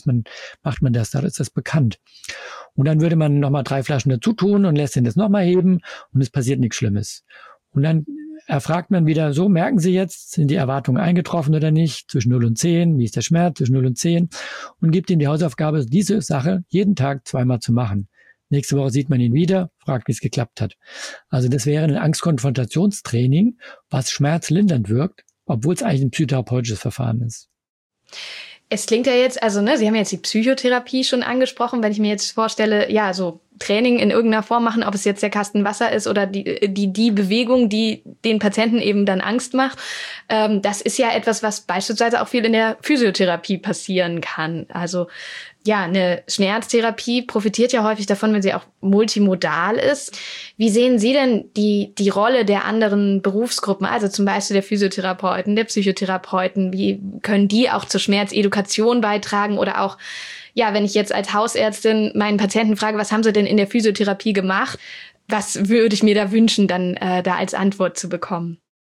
man das, da ist das bekannt. Und dann würde man nochmal 3 Flaschen dazu tun und lässt ihn das nochmal heben und es passiert nichts Schlimmes. Und dann erfragt man wieder, so merken Sie jetzt, sind die Erwartungen eingetroffen oder nicht, zwischen 0 und 10, wie ist der Schmerz zwischen 0 und 10 und gibt ihm die Hausaufgabe, diese Sache jeden Tag 2-mal zu machen. Nächste Woche sieht man ihn wieder, fragt, wie es geklappt hat. Also das wäre ein Angstkonfrontationstraining, was schmerzlindernd wirkt, obwohl es eigentlich ein psychotherapeutisches Verfahren ist. Es klingt ja jetzt, also Sie haben jetzt die Psychotherapie schon angesprochen, wenn ich mir jetzt vorstelle, ja, so Training in irgendeiner Form machen, ob es jetzt der Kasten Wasser ist oder die Bewegung, die den Patienten eben dann Angst macht, das ist ja etwas, was beispielsweise auch viel in der Physiotherapie passieren kann. Also Ja, eine Schmerztherapie profitiert ja häufig davon, wenn sie auch multimodal ist. Wie sehen Sie denn die Rolle der anderen Berufsgruppen, also zum Beispiel der Physiotherapeuten, der Psychotherapeuten? Wie können die auch zur Schmerzedukation beitragen? Oder auch, ja, wenn ich jetzt als Hausärztin meinen Patienten frage, was haben sie denn in der Physiotherapie gemacht? Was würde ich mir da wünschen, dann da als Antwort zu bekommen?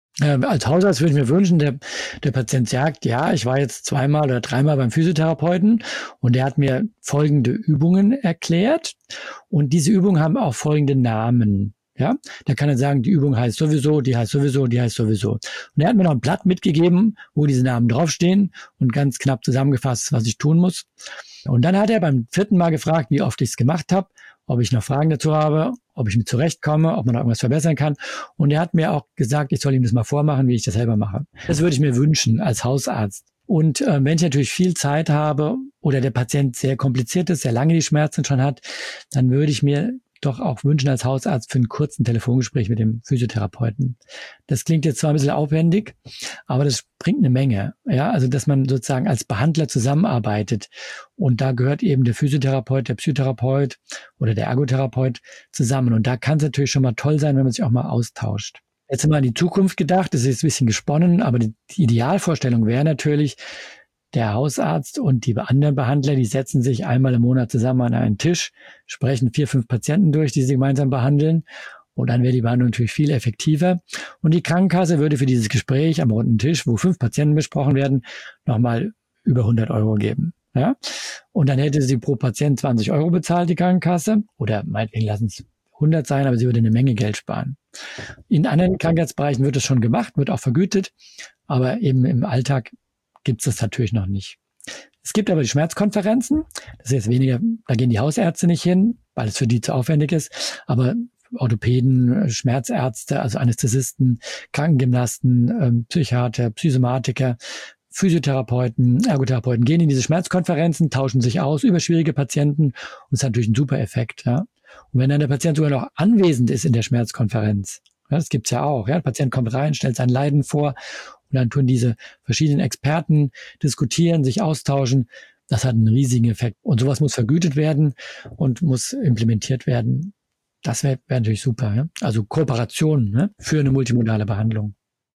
Als Hausarzt würde ich mir wünschen, der Patient sagt, ja, ich war jetzt 2-mal oder 3-mal beim Physiotherapeuten und der hat mir folgende Übungen erklärt und diese Übungen haben auch folgende Namen. Ja, da kann er sagen, die Übung heißt sowieso, die heißt sowieso, die heißt sowieso. Und er hat mir noch ein Blatt mitgegeben, wo diese Namen draufstehen und ganz knapp zusammengefasst, was ich tun muss. Und dann hat er beim 4. Mal gefragt, wie oft ich es gemacht habe, ob ich noch Fragen dazu habe, ob ich mit zurechtkomme, ob man noch irgendwas verbessern kann. Und er hat mir auch gesagt, ich soll ihm das mal vormachen, wie ich das selber mache. Das würde ich mir wünschen als Hausarzt. Und wenn ich natürlich viel Zeit habe oder der Patient sehr kompliziert ist, sehr lange die Schmerzen schon hat, dann würde ich mir doch auch wünschen als Hausarzt für einen kurzen Telefongespräch mit dem Physiotherapeuten. Das klingt jetzt zwar ein bisschen aufwendig, aber das bringt eine Menge. Ja, also dass man sozusagen als Behandler zusammenarbeitet und da gehört eben der Physiotherapeut, der Psychotherapeut oder der Ergotherapeut zusammen und da kann es natürlich schon mal toll sein, wenn man sich auch mal austauscht. Jetzt mal an die Zukunft gedacht, das ist jetzt ein bisschen gesponnen, aber die Idealvorstellung wäre natürlich, der Hausarzt und die anderen Behandler, die setzen sich einmal im Monat zusammen an einen Tisch, sprechen 4, 5 Patienten durch, die sie gemeinsam behandeln. Und dann wäre die Behandlung natürlich viel effektiver. Und die Krankenkasse würde für dieses Gespräch am runden Tisch, wo 5 Patienten besprochen werden, nochmal über 100 € geben. Ja? Und dann hätte sie pro Patient 20 € bezahlt, die Krankenkasse. Oder meinetwegen lassen es 100 sein, aber sie würde eine Menge Geld sparen. In anderen Krankheitsbereichen wird das schon gemacht, wird auch vergütet. Aber eben im Alltag gibt es das natürlich noch nicht. Es gibt aber die Schmerzkonferenzen. Das ist jetzt weniger, da gehen die Hausärzte nicht hin, weil es für die zu aufwendig ist. Aber Orthopäden, Schmerzärzte, also Anästhesisten, Krankengymnasten, Psychiater, Psychosomatiker, Physiotherapeuten, Ergotherapeuten gehen in diese Schmerzkonferenzen, tauschen sich aus über schwierige Patienten und es hat natürlich einen super Effekt. Ja. Und wenn dann der Patient sogar noch anwesend ist in der Schmerzkonferenz, ja, das gibt's ja auch. Ja. Der Patient kommt rein, stellt sein Leiden vor und dann tun diese verschiedenen Experten diskutieren, sich austauschen. Das hat einen riesigen Effekt. Und sowas muss vergütet werden und muss implementiert werden. Das wäre natürlich super. Ja? Also Kooperation, ne? Für eine multimodale Behandlung.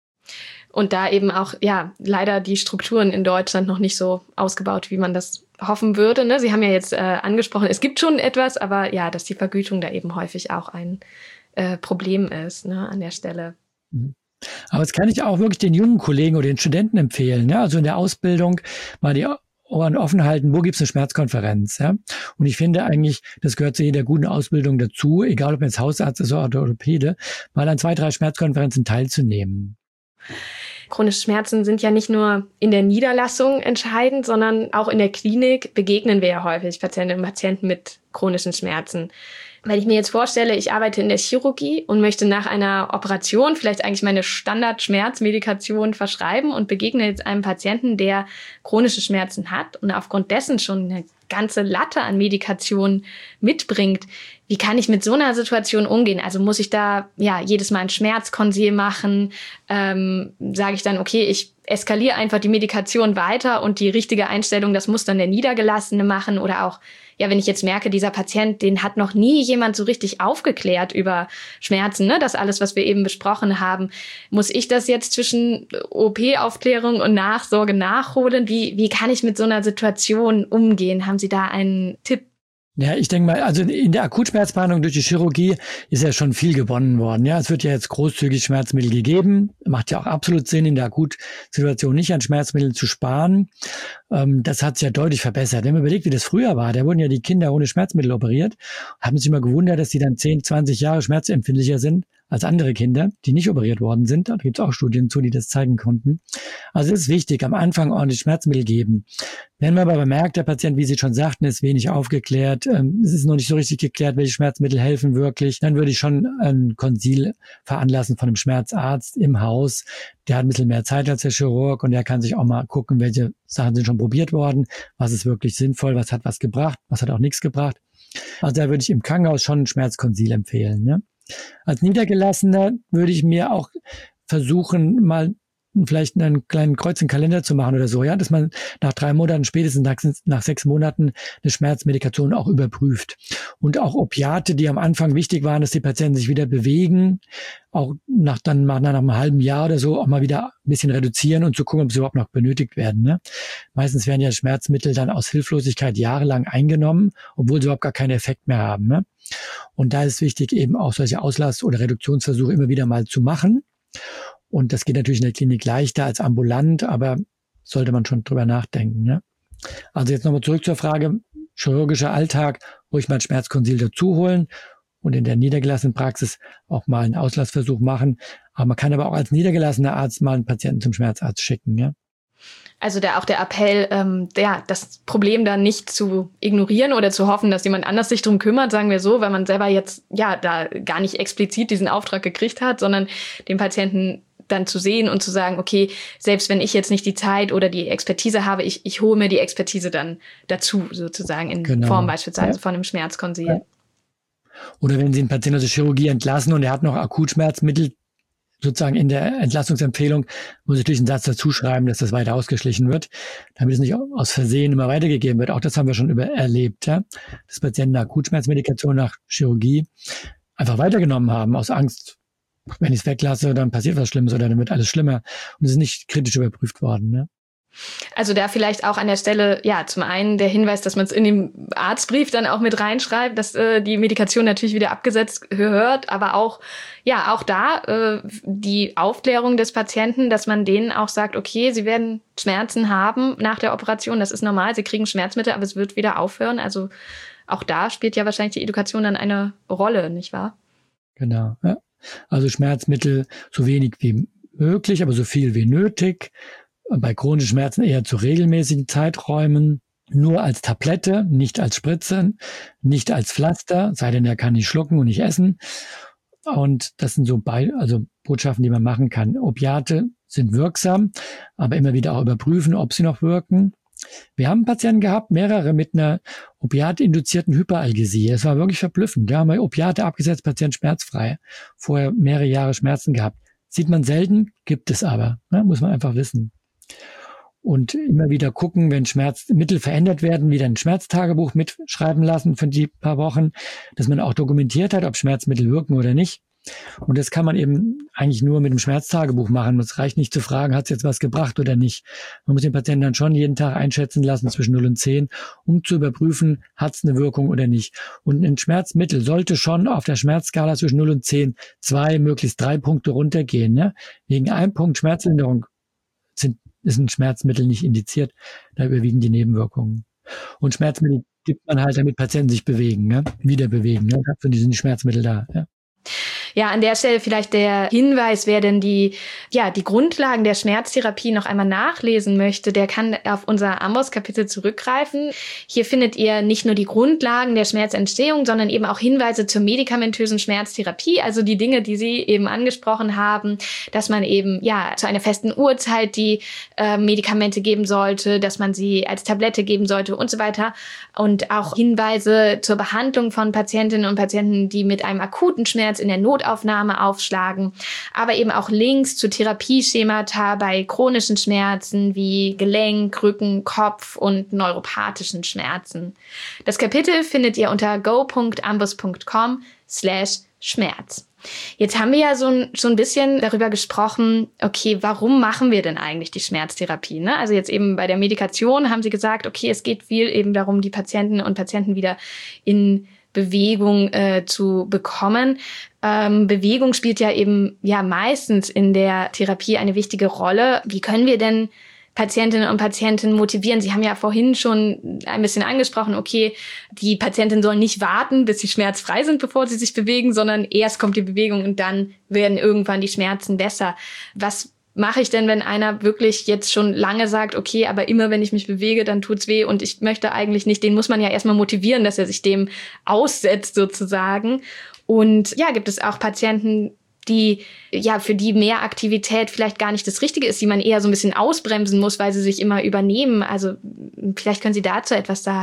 Und da eben auch, ja, leider die Strukturen in Deutschland noch nicht so ausgebaut, wie man das hoffen würde. Ne? Sie haben ja jetzt angesprochen, es gibt schon etwas, aber ja, dass die Vergütung da eben häufig auch ein Problem ist, ne, an der Stelle. Aber das kann ich auch wirklich den jungen Kollegen oder den Studenten empfehlen. Ne? Also in der Ausbildung mal die Ohren offen halten, wo gibt's eine Schmerzkonferenz? Ja? Und ich finde eigentlich, das gehört zu jeder guten Ausbildung dazu, egal ob man jetzt Hausarzt ist oder Orthopäde, mal an 2, 3 Schmerzkonferenzen teilzunehmen. Chronische Schmerzen sind ja nicht nur in der Niederlassung entscheidend, sondern auch in der Klinik begegnen wir ja häufig Patientinnen und Patienten mit chronischen Schmerzen. Wenn ich mir jetzt vorstelle, ich arbeite in der Chirurgie und möchte nach einer Operation vielleicht eigentlich meine Standardschmerzmedikation verschreiben und begegne jetzt einem Patienten, der chronische Schmerzen hat und aufgrund dessen schon eine ganze Latte an Medikationen mitbringt. Wie kann ich mit so einer Situation umgehen? Also muss ich da ja jedes Mal ein Schmerzkonsil machen? Sage ich dann, okay, ich eskaliere einfach die Medikation weiter und die richtige Einstellung, das muss dann der Niedergelassene machen? Oder auch, ja, wenn ich jetzt merke, dieser Patient, den hat noch nie jemand so richtig aufgeklärt über Schmerzen, ne? Das alles, was wir eben besprochen haben. Muss ich das jetzt zwischen OP-Aufklärung und Nachsorge nachholen? Wie kann ich mit so einer Situation umgehen? Haben Sie da einen Tipp? Ja, ich denke mal, also in der Akutschmerzbehandlung durch die Chirurgie ist ja schon viel gewonnen worden. Ja, es wird ja jetzt großzügig Schmerzmittel gegeben. Macht ja auch absolut Sinn, in der Akutsituation nicht an Schmerzmitteln zu sparen. Das hat sich ja deutlich verbessert. Wenn man überlegt, wie das früher war, da wurden ja die Kinder ohne Schmerzmittel operiert, haben sich immer gewundert, dass die dann 10, 20 Jahre schmerzempfindlicher sind als andere Kinder, die nicht operiert worden sind. Da gibt es auch Studien zu, die das zeigen konnten. Also es ist wichtig, am Anfang ordentlich Schmerzmittel geben. Wenn man aber merkt, der Patient, wie Sie schon sagten, ist wenig aufgeklärt, es ist noch nicht so richtig geklärt, welche Schmerzmittel helfen wirklich, dann würde ich schon ein Konsil veranlassen von einem Schmerzarzt im Haus. Der hat ein bisschen mehr Zeit als der Chirurg und der kann sich auch mal gucken, welche Sachen sind schon probiert worden, was ist wirklich sinnvoll, was hat was gebracht, was hat auch nichts gebracht. Also da würde ich im Krankenhaus schon ein Schmerzkonsil empfehlen. Ne? Als Niedergelassener würde ich mir auch versuchen, mal vielleicht einen kleinen Kreuz im Kalender zu machen oder so, ja, dass man nach 3 Monaten, spätestens nach 6 Monaten eine Schmerzmedikation auch überprüft. Und auch Opiate, die am Anfang wichtig waren, dass die Patienten sich wieder bewegen, auch nach einem halben Jahr oder so auch mal wieder ein bisschen reduzieren und zu gucken, ob sie überhaupt noch benötigt werden. Ne? Meistens werden ja Schmerzmittel dann aus Hilflosigkeit jahrelang eingenommen, obwohl sie überhaupt gar keinen Effekt mehr haben. Ne? Und da ist wichtig, eben auch solche Auslass- oder Reduktionsversuche immer wieder mal zu machen. Und das geht natürlich in der Klinik leichter als ambulant, aber sollte man schon drüber nachdenken. Ne? Also jetzt nochmal zurück zur Frage, chirurgischer Alltag, ruhig mal ein Schmerzkonsil dazu holen und in der niedergelassenen Praxis auch mal einen Auslassversuch machen. Aber man kann aber auch als niedergelassener Arzt mal einen Patienten zum Schmerzarzt schicken. Ja? Also auch der Appell, das Problem dann nicht zu ignorieren oder zu hoffen, dass jemand anders sich drum kümmert, sagen wir so, weil man selber jetzt da gar nicht explizit diesen Auftrag gekriegt hat, sondern den Patienten dann zu sehen und zu sagen, okay, selbst wenn ich jetzt nicht die Zeit oder die Expertise habe, ich hole mir die Expertise dann dazu, sozusagen in Form beispielsweise von einem Schmerzkonsil. Ja. Oder wenn Sie einen Patienten aus der Chirurgie entlassen und er hat noch Akutschmerzmittel, sozusagen in der Entlassungsempfehlung muss ich natürlich einen Satz dazu schreiben, dass das weiter ausgeschlichen wird, damit es nicht aus Versehen immer weitergegeben wird. Auch das haben wir schon erlebt, ja? Dass Patienten eine Akutschmerzmedikation nach Chirurgie einfach weitergenommen haben, aus Angst, wenn ich es weglasse, dann passiert was Schlimmes oder dann wird alles schlimmer. Und es ist nicht kritisch überprüft worden. Ne? Also da vielleicht auch an der Stelle, zum einen der Hinweis, dass man es in dem Arztbrief dann auch mit reinschreibt, dass die Medikation natürlich wieder abgesetzt gehört, aber auch da die Aufklärung des Patienten, dass man denen auch sagt, okay, sie werden Schmerzen haben nach der Operation, das ist normal, sie kriegen Schmerzmittel, aber es wird wieder aufhören. Also auch da spielt ja wahrscheinlich die Education dann eine Rolle, nicht wahr? Genau, ja. Also Schmerzmittel so wenig wie möglich, aber so viel wie nötig. Bei chronischen Schmerzen eher zu regelmäßigen Zeiträumen. Nur als Tablette, nicht als Spritze, nicht als Pflaster, sei denn er kann nicht schlucken und nicht essen. Und das sind so Botschaften, die man machen kann. Opiate sind wirksam, aber immer wieder auch überprüfen, ob sie noch wirken. Wir haben Patienten gehabt, mehrere mit einer opiatinduzierten Hyperalgesie. Es war wirklich verblüffend. Da haben wir Opiate abgesetzt, Patient schmerzfrei. Vorher mehrere Jahre Schmerzen gehabt. Sieht man selten, gibt es aber. Ne? Muss man einfach wissen. Und immer wieder gucken, wenn Schmerzmittel verändert werden, wieder ein Schmerztagebuch mitschreiben lassen für die paar Wochen, dass man auch dokumentiert hat, ob Schmerzmittel wirken oder nicht. Und das kann man eben eigentlich nur mit dem Schmerztagebuch machen. Es reicht nicht zu fragen, hat es jetzt was gebracht oder nicht. Man muss den Patienten dann schon jeden Tag einschätzen lassen zwischen 0 und 10, um zu überprüfen, hat es eine Wirkung oder nicht. Und ein Schmerzmittel sollte schon auf der Schmerzskala zwischen 0 und 10 2, möglichst 3 Punkte runtergehen. Ne? Wegen einem Punkt Schmerzlinderung ist ein Schmerzmittel nicht indiziert. Da überwiegen die Nebenwirkungen. Und Schmerzmittel gibt man halt, damit Patienten sich bewegen, ne? Wieder bewegen. Ne? Dafür sind die Schmerzmittel da. Ja. Ja, an der Stelle vielleicht der Hinweis, wer denn die Grundlagen der Schmerztherapie noch einmal nachlesen möchte, der kann auf unser Amboss-Kapitel zurückgreifen. Hier findet ihr nicht nur die Grundlagen der Schmerzentstehung, sondern eben auch Hinweise zur medikamentösen Schmerztherapie, also die Dinge, die Sie eben angesprochen haben, dass man eben zu einer festen Uhrzeit die Medikamente geben sollte, dass man sie als Tablette geben sollte und so weiter. Und auch Hinweise zur Behandlung von Patientinnen und Patienten, die mit einem akuten Schmerz in der Notaufnahme aufschlagen, aber eben auch Links zu Therapieschemata bei chronischen Schmerzen wie Gelenk, Rücken, Kopf und neuropathischen Schmerzen. Das Kapitel findet ihr unter go.ambus.com/Schmerz. Jetzt haben wir ja so ein bisschen darüber gesprochen, okay, warum machen wir denn eigentlich die Schmerztherapie? Ne? Also jetzt eben bei der Medikation haben Sie gesagt, okay, es geht viel eben darum, die Patientinnen und Patienten wieder in Bewegung zu bekommen. Bewegung spielt ja eben meistens in der Therapie eine wichtige Rolle. Wie können wir denn Patientinnen und Patienten motivieren? Sie haben ja vorhin schon ein bisschen angesprochen, okay, die Patienten sollen nicht warten, bis sie schmerzfrei sind, bevor sie sich bewegen, sondern erst kommt die Bewegung und dann werden irgendwann die Schmerzen besser. Was mache ich denn, wenn einer wirklich jetzt schon lange sagt, okay, aber immer wenn ich mich bewege, dann tut's weh und ich möchte eigentlich nicht, den muss man ja erstmal motivieren, dass er sich dem aussetzt sozusagen. Und gibt es auch Patienten, die für die mehr Aktivität vielleicht gar nicht das Richtige ist, die man eher so ein bisschen ausbremsen muss, weil sie sich immer übernehmen. Also vielleicht können Sie dazu etwas sagen.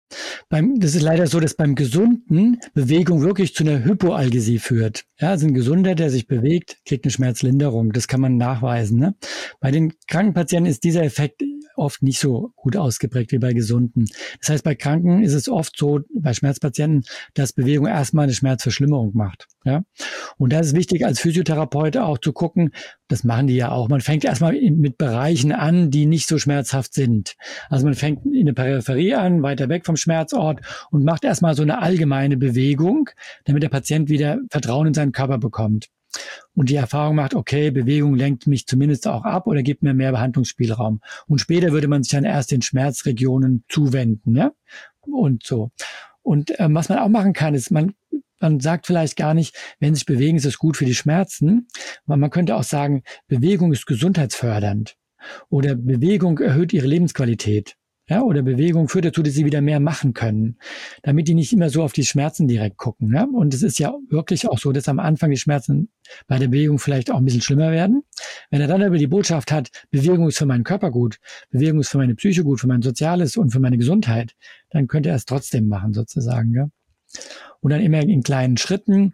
Das ist leider so, dass beim Gesunden Bewegung wirklich zu einer Hypoalgesie führt. Ja, also ein Gesunder, der sich bewegt, kriegt eine Schmerzlinderung. Das kann man nachweisen. Ne? Bei den kranken Patienten ist dieser Effekt oft nicht so gut ausgeprägt wie bei Gesunden. Das heißt, bei Kranken ist es oft so, bei Schmerzpatienten, dass Bewegung erstmal eine Schmerzverschlimmerung macht. Ja? Und da ist es wichtig, als Physiotherapeut auch zu gucken, das machen die ja auch. Man fängt erstmal mit Bereichen an, die nicht so schmerzhaft sind. Also man fängt in der Peripherie an, weiter weg vom Schmerzort und macht erstmal so eine allgemeine Bewegung, damit der Patient wieder Vertrauen in seinen Körper bekommt. Und die Erfahrung macht, okay, Bewegung lenkt mich zumindest auch ab oder gibt mir mehr Behandlungsspielraum. Und später würde man sich dann erst den Schmerzregionen zuwenden, ja? Und so. Und was man auch machen kann, ist, man sagt vielleicht gar nicht, wenn sich bewegen, ist es gut für die Schmerzen. Man könnte auch sagen, Bewegung ist gesundheitsfördernd. Oder Bewegung erhöht ihre Lebensqualität. Ja, oder Bewegung führt dazu, dass sie wieder mehr machen können, damit die nicht immer so auf die Schmerzen direkt gucken. Ja? Und es ist ja wirklich auch so, dass am Anfang die Schmerzen bei der Bewegung vielleicht auch ein bisschen schlimmer werden. Wenn er dann aber die Botschaft hat, Bewegung ist für meinen Körper gut, Bewegung ist für meine Psyche gut, für mein Soziales und für meine Gesundheit, dann könnte er es trotzdem machen sozusagen. Ja? Und dann immer in kleinen Schritten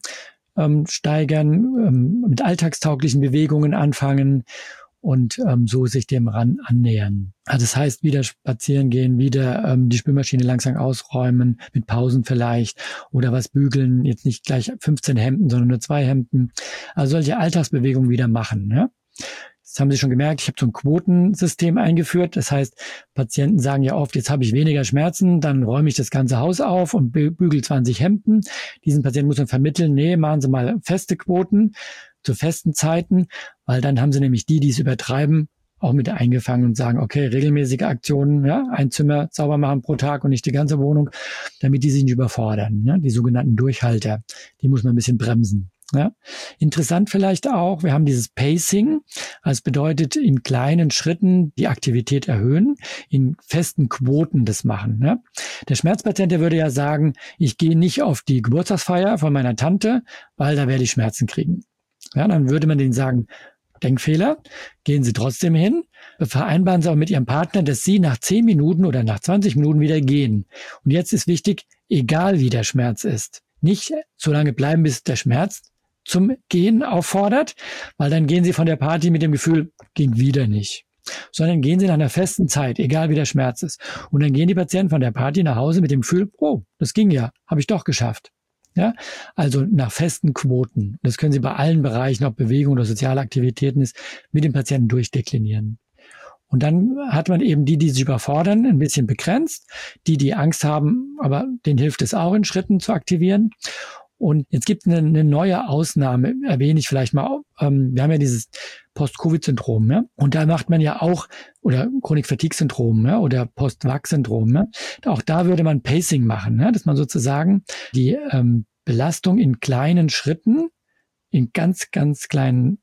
steigern, mit alltagstauglichen Bewegungen anfangen und so sich dem annähern. Also das heißt, wieder spazieren gehen, wieder die Spülmaschine langsam ausräumen, mit Pausen vielleicht oder was bügeln, jetzt nicht gleich 15 Hemden, sondern nur 2 Hemden. Also solche Alltagsbewegungen wieder machen. Ja? Das haben Sie schon gemerkt, ich habe so ein Quotensystem eingeführt. Das heißt, Patienten sagen ja oft, jetzt habe ich weniger Schmerzen, dann räume ich das ganze Haus auf und bügel 20 Hemden. Diesen Patienten muss man vermitteln, nee, machen Sie mal feste Quoten zu festen Zeiten, weil dann haben sie nämlich die es übertreiben, auch mit eingefangen und sagen, okay, regelmäßige Aktionen, ja, ein Zimmer sauber machen pro Tag und nicht die ganze Wohnung, damit die sich nicht überfordern. Ja, die sogenannten Durchhalter, die muss man ein bisschen bremsen. Ja. Interessant vielleicht auch, wir haben dieses Pacing, das bedeutet in kleinen Schritten die Aktivität erhöhen, in festen Quoten das machen. Ja. Der Schmerzpatient, der würde ja sagen, ich gehe nicht auf die Geburtstagsfeier von meiner Tante, weil da werde ich Schmerzen kriegen. Ja, dann würde man denen sagen, Denkfehler, gehen Sie trotzdem hin, vereinbaren Sie auch mit Ihrem Partner, dass Sie nach 10 Minuten oder nach 20 Minuten wieder gehen. Und jetzt ist wichtig, egal wie der Schmerz ist, nicht so lange bleiben, bis der Schmerz zum Gehen auffordert, weil dann gehen Sie von der Party mit dem Gefühl, ging wieder nicht. Sondern gehen Sie nach einer festen Zeit, egal wie der Schmerz ist. Und dann gehen die Patienten von der Party nach Hause mit dem Gefühl, oh, das ging ja, habe ich doch geschafft. Ja, also nach festen Quoten. Das können Sie bei allen Bereichen, ob Bewegung oder soziale Aktivitäten ist, mit dem Patienten durchdeklinieren. Und dann hat man eben die sich überfordern, ein bisschen begrenzt. Die Angst haben, aber denen hilft es auch, in Schritten zu aktivieren. Und jetzt gibt es eine neue Ausnahme, erwähne ich vielleicht mal. Wir haben ja dieses Post-Covid-Syndrom, ja? Und da macht man ja auch, oder Chronik-Fatigue-Syndrom, ja? Oder Post-Vax-Syndrom, ja? Auch da würde man Pacing machen, ja? Dass man sozusagen die Belastung in kleinen Schritten, in ganz, ganz kleinen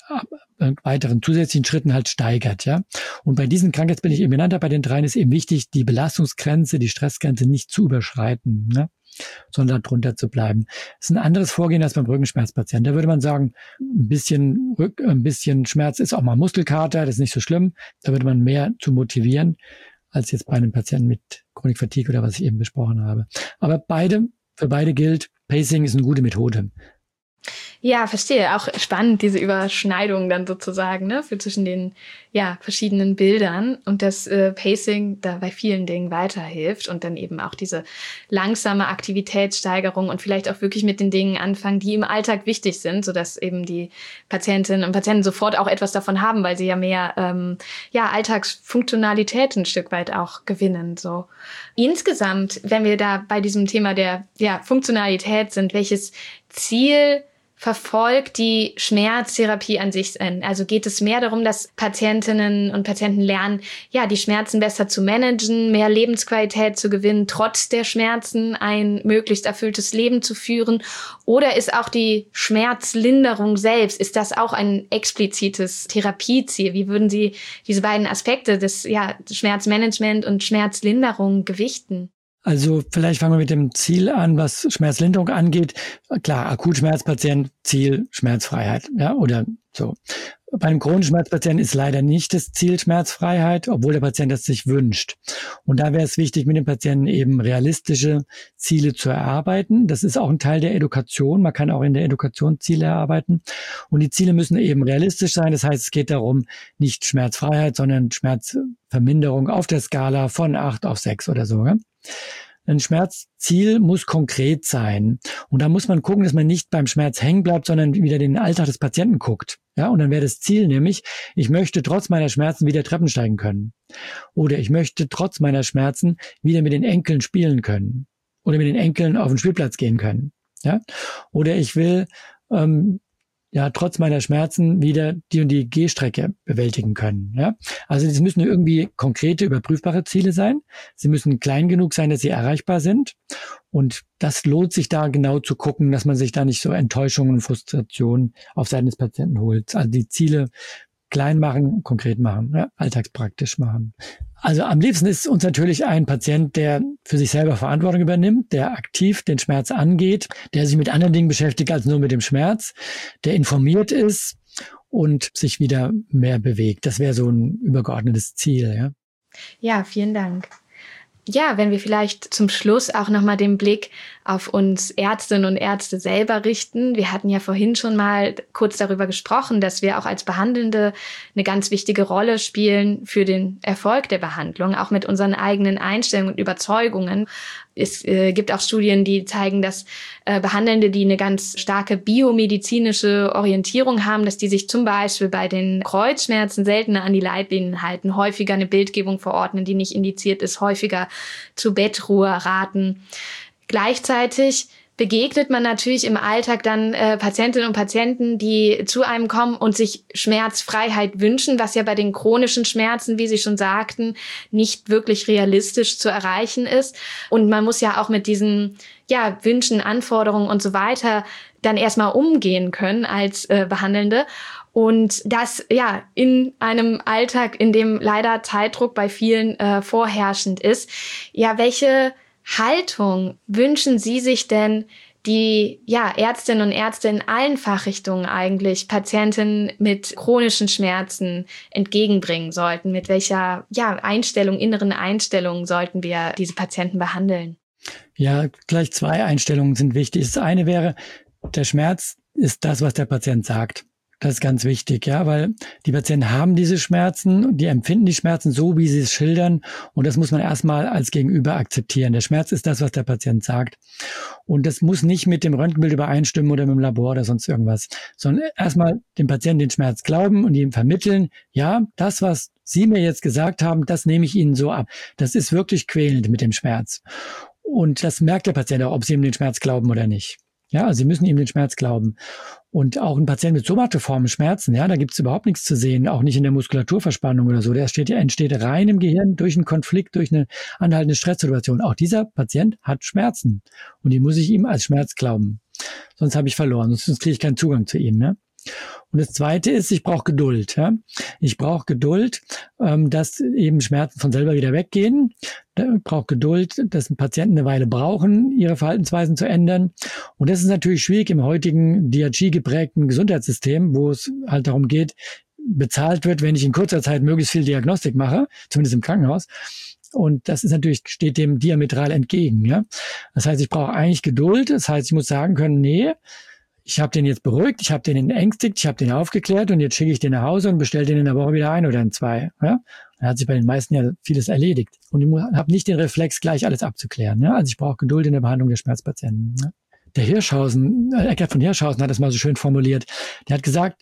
weiteren zusätzlichen Schritten halt steigert, ja. Und bei diesen Krankheitsbildern, die ich eben genannt habe, bei den 3 ist eben wichtig, die Belastungsgrenze, die Stressgrenze nicht zu überschreiten, ne? Sondern drunter zu bleiben. Das ist ein anderes Vorgehen als beim Rückenschmerzpatienten. Da würde man sagen, ein bisschen Schmerz ist auch mal Muskelkater, das ist nicht so schlimm. Da würde man mehr zu motivieren, als jetzt bei einem Patienten mit Chronic Fatigue oder was ich eben besprochen habe. Aber für beide gilt, Pacing ist eine gute Methode. Ja, verstehe. Auch spannend, diese Überschneidung dann sozusagen, ne, für zwischen den verschiedenen Bildern und das Pacing da bei vielen Dingen weiterhilft und dann eben auch diese langsame Aktivitätssteigerung und vielleicht auch wirklich mit den Dingen anfangen, die im Alltag wichtig sind, sodass eben die Patientinnen und Patienten sofort auch etwas davon haben, weil sie ja mehr Alltagsfunktionalität ein Stück weit auch gewinnen. So insgesamt, wenn wir da bei diesem Thema der Funktionalität sind, welches Ziel verfolgt die Schmerztherapie an sich? Also geht es mehr darum, dass Patientinnen und Patienten lernen, die Schmerzen besser zu managen, mehr Lebensqualität zu gewinnen, trotz der Schmerzen ein möglichst erfülltes Leben zu führen? Oder ist auch die Schmerzlinderung selbst, ist das auch ein explizites Therapieziel? Wie würden Sie diese beiden Aspekte des Schmerzmanagement und Schmerzlinderung gewichten? Also vielleicht fangen wir mit dem Ziel an, was Schmerzlinderung angeht. Klar, Akutschmerzpatient, Ziel Schmerzfreiheit, ja, oder so. Bei einem chronischen Schmerzpatienten ist leider nicht das Ziel Schmerzfreiheit, obwohl der Patient das sich wünscht. Und da wäre es wichtig, mit dem Patienten eben realistische Ziele zu erarbeiten. Das ist auch ein Teil der Edukation. Man kann auch in der Edukation Ziele erarbeiten. Und die Ziele müssen eben realistisch sein. Das heißt, es geht darum, nicht Schmerzfreiheit, sondern Schmerzverminderung auf der Skala von 8 auf 6 oder so. Ja? Ein Schmerzziel muss konkret sein. Und da muss man gucken, dass man nicht beim Schmerz hängen bleibt, sondern wieder den Alltag des Patienten guckt. Ja, und dann wäre das Ziel nämlich, ich möchte trotz meiner Schmerzen wieder Treppen steigen können. Oder ich möchte trotz meiner Schmerzen wieder mit den Enkeln spielen können. Oder mit den Enkeln auf den Spielplatz gehen können. Ja, oder ich will, trotz meiner Schmerzen wieder die und die Gehstrecke bewältigen können. Ja? Also das müssen irgendwie konkrete, überprüfbare Ziele sein. Sie müssen klein genug sein, dass sie erreichbar sind. Und das lohnt sich da genau zu gucken, dass man sich da nicht so Enttäuschungen und Frustrationen auf Seiten des Patienten holt. Also die Ziele klein machen, konkret machen, ja? Alltagspraktisch machen. Also am liebsten ist uns natürlich ein Patient, der für sich selber Verantwortung übernimmt, der aktiv den Schmerz angeht, der sich mit anderen Dingen beschäftigt als nur mit dem Schmerz, der informiert ist und sich wieder mehr bewegt. Das wäre so ein übergeordnetes Ziel. Ja, ja, vielen Dank. Ja, wenn wir vielleicht zum Schluss auch nochmal den Blick auf uns Ärztinnen und Ärzte selber richten. Wir hatten ja vorhin schon mal kurz darüber gesprochen, dass wir auch als Behandelnde eine ganz wichtige Rolle spielen für den Erfolg der Behandlung, auch mit unseren eigenen Einstellungen und Überzeugungen. Es gibt auch Studien, die zeigen, dass Behandelnde, die eine ganz starke biomedizinische Orientierung haben, dass die sich zum Beispiel bei den Kreuzschmerzen seltener an die Leitlinien halten, häufiger eine Bildgebung verordnen, die nicht indiziert ist, häufiger zur Bettruhe raten. Gleichzeitig begegnet man natürlich im Alltag dann Patientinnen und Patienten, die zu einem kommen und sich Schmerzfreiheit wünschen, was ja bei den chronischen Schmerzen, wie Sie schon sagten, nicht wirklich realistisch zu erreichen ist. Und man muss ja auch mit diesen Wünschen, Anforderungen und so weiter dann erstmal umgehen können als Behandelnde. Und das in einem Alltag, in dem leider Zeitdruck bei vielen vorherrschend ist. Ja, welche Haltung wünschen Sie sich denn, die Ärztinnen und Ärzte in allen Fachrichtungen eigentlich Patienten mit chronischen Schmerzen entgegenbringen sollten? Mit welcher inneren Einstellung sollten wir diese Patienten behandeln? Ja, gleich 2 Einstellungen sind wichtig. Das eine wäre, der Schmerz ist das, was der Patient sagt. Das ist ganz wichtig, ja, weil die Patienten haben diese Schmerzen und die empfinden die Schmerzen so, wie sie es schildern. Und das muss man erstmal als Gegenüber akzeptieren. Der Schmerz ist das, was der Patient sagt. Und das muss nicht mit dem Röntgenbild übereinstimmen oder mit dem Labor oder sonst irgendwas, sondern erstmal dem Patienten den Schmerz glauben und ihm vermitteln, ja, das, was Sie mir jetzt gesagt haben, das nehme ich Ihnen so ab. Das ist wirklich quälend mit dem Schmerz. Und das merkt der Patient auch, ob Sie ihm den Schmerz glauben oder nicht. Ja, also Sie müssen ihm den Schmerz glauben. Und auch ein Patient mit somatoformen Schmerzen, ja, da gibt es überhaupt nichts zu sehen, auch nicht in der Muskulaturverspannung oder so. Der entsteht rein im Gehirn durch einen Konflikt, durch eine anhaltende Stresssituation. Auch dieser Patient hat Schmerzen und die muss ich ihm als Schmerz glauben. Sonst habe ich verloren, sonst kriege ich keinen Zugang zu ihm. Ne? Und das Zweite ist, ich brauche Geduld. Ja? Ich brauche Geduld, dass eben Schmerzen von selber wieder weggehen. Ich brauche Geduld, dass Patienten eine Weile brauchen, ihre Verhaltensweisen zu ändern. Und das ist natürlich schwierig im heutigen DRG-geprägten Gesundheitssystem, wo es halt darum geht, bezahlt wird, wenn ich in kurzer Zeit möglichst viel Diagnostik mache, zumindest im Krankenhaus. Und das ist natürlich, steht dem diametral entgegen. Ja? Das heißt, ich brauche eigentlich Geduld. Das heißt, ich muss sagen können, nee, ich habe den jetzt beruhigt, ich habe den entängstigt, ich habe den aufgeklärt und jetzt schicke ich den nach Hause und bestelle den in der Woche wieder ein oder in 2. Ja? Da hat sich bei den meisten ja vieles erledigt. Und ich habe nicht den Reflex, gleich alles abzuklären. Ja? Also ich brauche Geduld in der Behandlung der Schmerzpatienten. Ja? Der Hirschhausen, Eckhard von Hirschhausen hat das mal so schön formuliert. Der hat gesagt,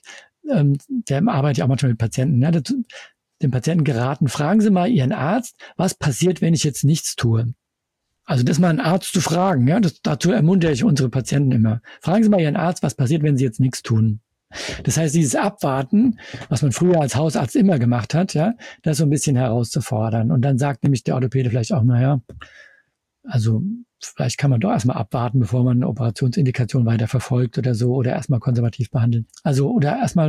der arbeitet ja auch manchmal mit Patienten, ne? Dem Patienten geraten, fragen Sie mal Ihren Arzt, was passiert, wenn ich jetzt nichts tue? Also das mal einen Arzt zu fragen, ja, dazu ermuntere ich unsere Patienten immer. Fragen Sie mal Ihren Arzt, was passiert, wenn Sie jetzt nichts tun. Das heißt, dieses Abwarten, was man früher als Hausarzt immer gemacht hat, ja, das so ein bisschen herauszufordern. Und dann sagt nämlich der Orthopäde vielleicht auch, naja, also vielleicht kann man doch erstmal abwarten, bevor man eine Operationsindikation weiter verfolgt oder so, oder erstmal konservativ behandeln. Also, oder erstmal,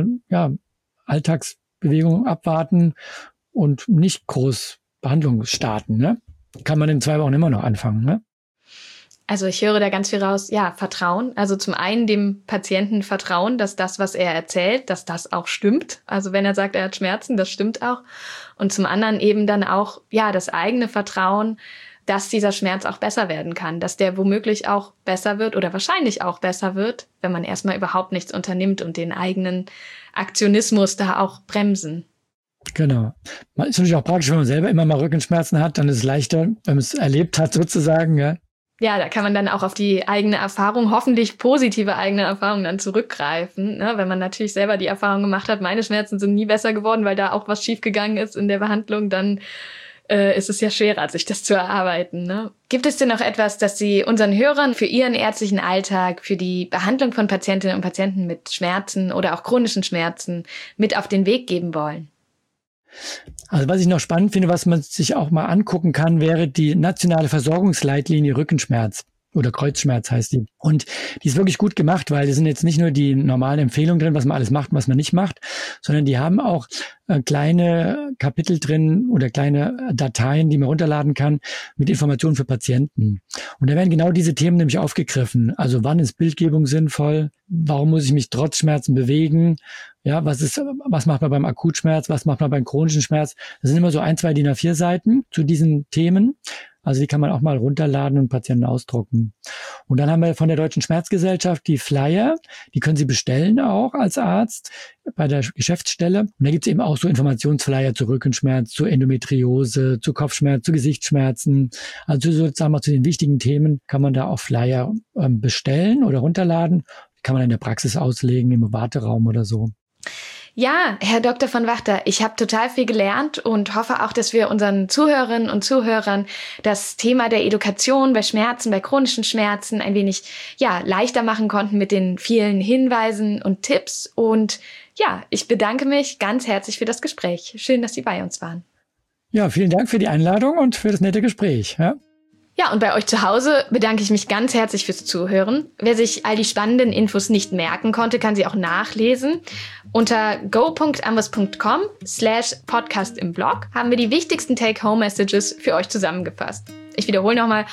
Alltagsbewegungen abwarten und nicht groß Behandlung starten, ne? Kann man in 2 Wochen immer noch anfangen, ne? Also ich höre da ganz viel raus, ja, Vertrauen. Also zum einen dem Patienten vertrauen, dass das, was er erzählt, dass das auch stimmt. Also wenn er sagt, er hat Schmerzen, das stimmt auch. Und zum anderen eben dann auch, ja, das eigene Vertrauen, dass dieser Schmerz auch besser werden kann, dass der womöglich auch besser wird oder wahrscheinlich auch besser wird, wenn man erstmal überhaupt nichts unternimmt und den eigenen Aktionismus da auch bremsen. Genau. Ist natürlich auch praktisch, wenn man selber immer mal Rückenschmerzen hat, dann ist es leichter, wenn man es erlebt hat sozusagen, ja. Ja, da kann man dann auch auf die eigene Erfahrung, hoffentlich positive eigene Erfahrung dann zurückgreifen. Ne? Wenn man natürlich selber die Erfahrung gemacht hat, meine Schmerzen sind nie besser geworden, weil da auch was schiefgegangen ist in der Behandlung, dann ist es ja schwerer, sich das zu erarbeiten. Ne? Gibt es denn noch etwas, das Sie unseren Hörern für ihren ärztlichen Alltag, für die Behandlung von Patientinnen und Patienten mit Schmerzen oder auch chronischen Schmerzen mit auf den Weg geben wollen? Also was ich noch spannend finde, was man sich auch mal angucken kann, wäre die nationale Versorgungsleitlinie Rückenschmerz oder Kreuzschmerz heißt die. Und die ist wirklich gut gemacht, weil da sind jetzt nicht nur die normalen Empfehlungen drin, was man alles macht und was man nicht macht, sondern die haben auch kleine Kapitel drin oder kleine Dateien, die man runterladen kann mit Informationen für Patienten. Und da werden genau diese Themen nämlich aufgegriffen. Also wann ist Bildgebung sinnvoll? Warum muss ich mich trotz Schmerzen bewegen? Ja, was macht man beim Akutschmerz? Was macht man beim chronischen Schmerz? Das sind immer so 1, 2 DIN A4 Seiten zu diesen Themen. Also die kann man auch mal runterladen und Patienten ausdrucken. Und dann haben wir von der Deutschen Schmerzgesellschaft die Flyer. Die können Sie bestellen auch als Arzt bei der Geschäftsstelle. Und da gibt es eben auch so Informationsflyer zu Rückenschmerz, zu Endometriose, zu Kopfschmerz, zu Gesichtsschmerzen. Also sozusagen mal zu den wichtigen Themen kann man da auch Flyer bestellen oder runterladen. Die kann man in der Praxis auslegen, im Warteraum oder so. Ja, Herr Dr. von Wachter, ich habe total viel gelernt und hoffe auch, dass wir unseren Zuhörerinnen und Zuhörern das Thema der Edukation bei Schmerzen, bei chronischen Schmerzen ein wenig leichter machen konnten mit den vielen Hinweisen und Tipps. Und ja, ich bedanke mich ganz herzlich für das Gespräch. Schön, dass Sie bei uns waren. Ja, vielen Dank für die Einladung und für das nette Gespräch. Ja, und bei euch zu Hause bedanke ich mich ganz herzlich fürs Zuhören. Wer sich all die spannenden Infos nicht merken konnte, kann sie auch nachlesen. Unter go.ambos.com/podcast im Blog haben wir die wichtigsten Take-Home-Messages für euch zusammengefasst. Ich wiederhole nochmal,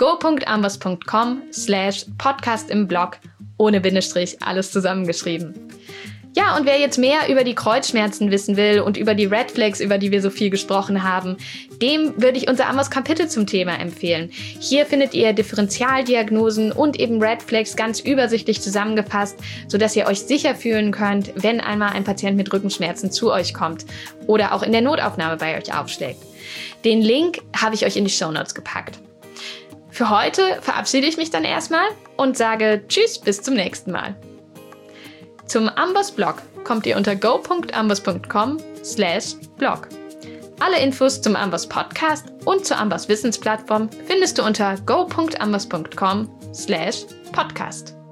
go.ambos.com/podcast im Blog, ohne Bindestrich, alles zusammengeschrieben. Ja, und wer jetzt mehr über die Kreuzschmerzen wissen will und über die Red Flags, über die wir so viel gesprochen haben, dem würde ich unser Ambos-Kapitel zum Thema empfehlen. Hier findet ihr Differentialdiagnosen und eben Red Flags ganz übersichtlich zusammengefasst, sodass ihr euch sicher fühlen könnt, wenn einmal ein Patient mit Rückenschmerzen zu euch kommt oder auch in der Notaufnahme bei euch aufschlägt. Den Link habe ich euch in die Shownotes gepackt. Für heute verabschiede ich mich dann erstmal und sage Tschüss, bis zum nächsten Mal. Zum Ambos-Blog kommt ihr unter go.ambos.com/blog. Alle Infos zum Ambos Podcast und zur Ambos Wissensplattform findest du unter go.ambos.com/podcast.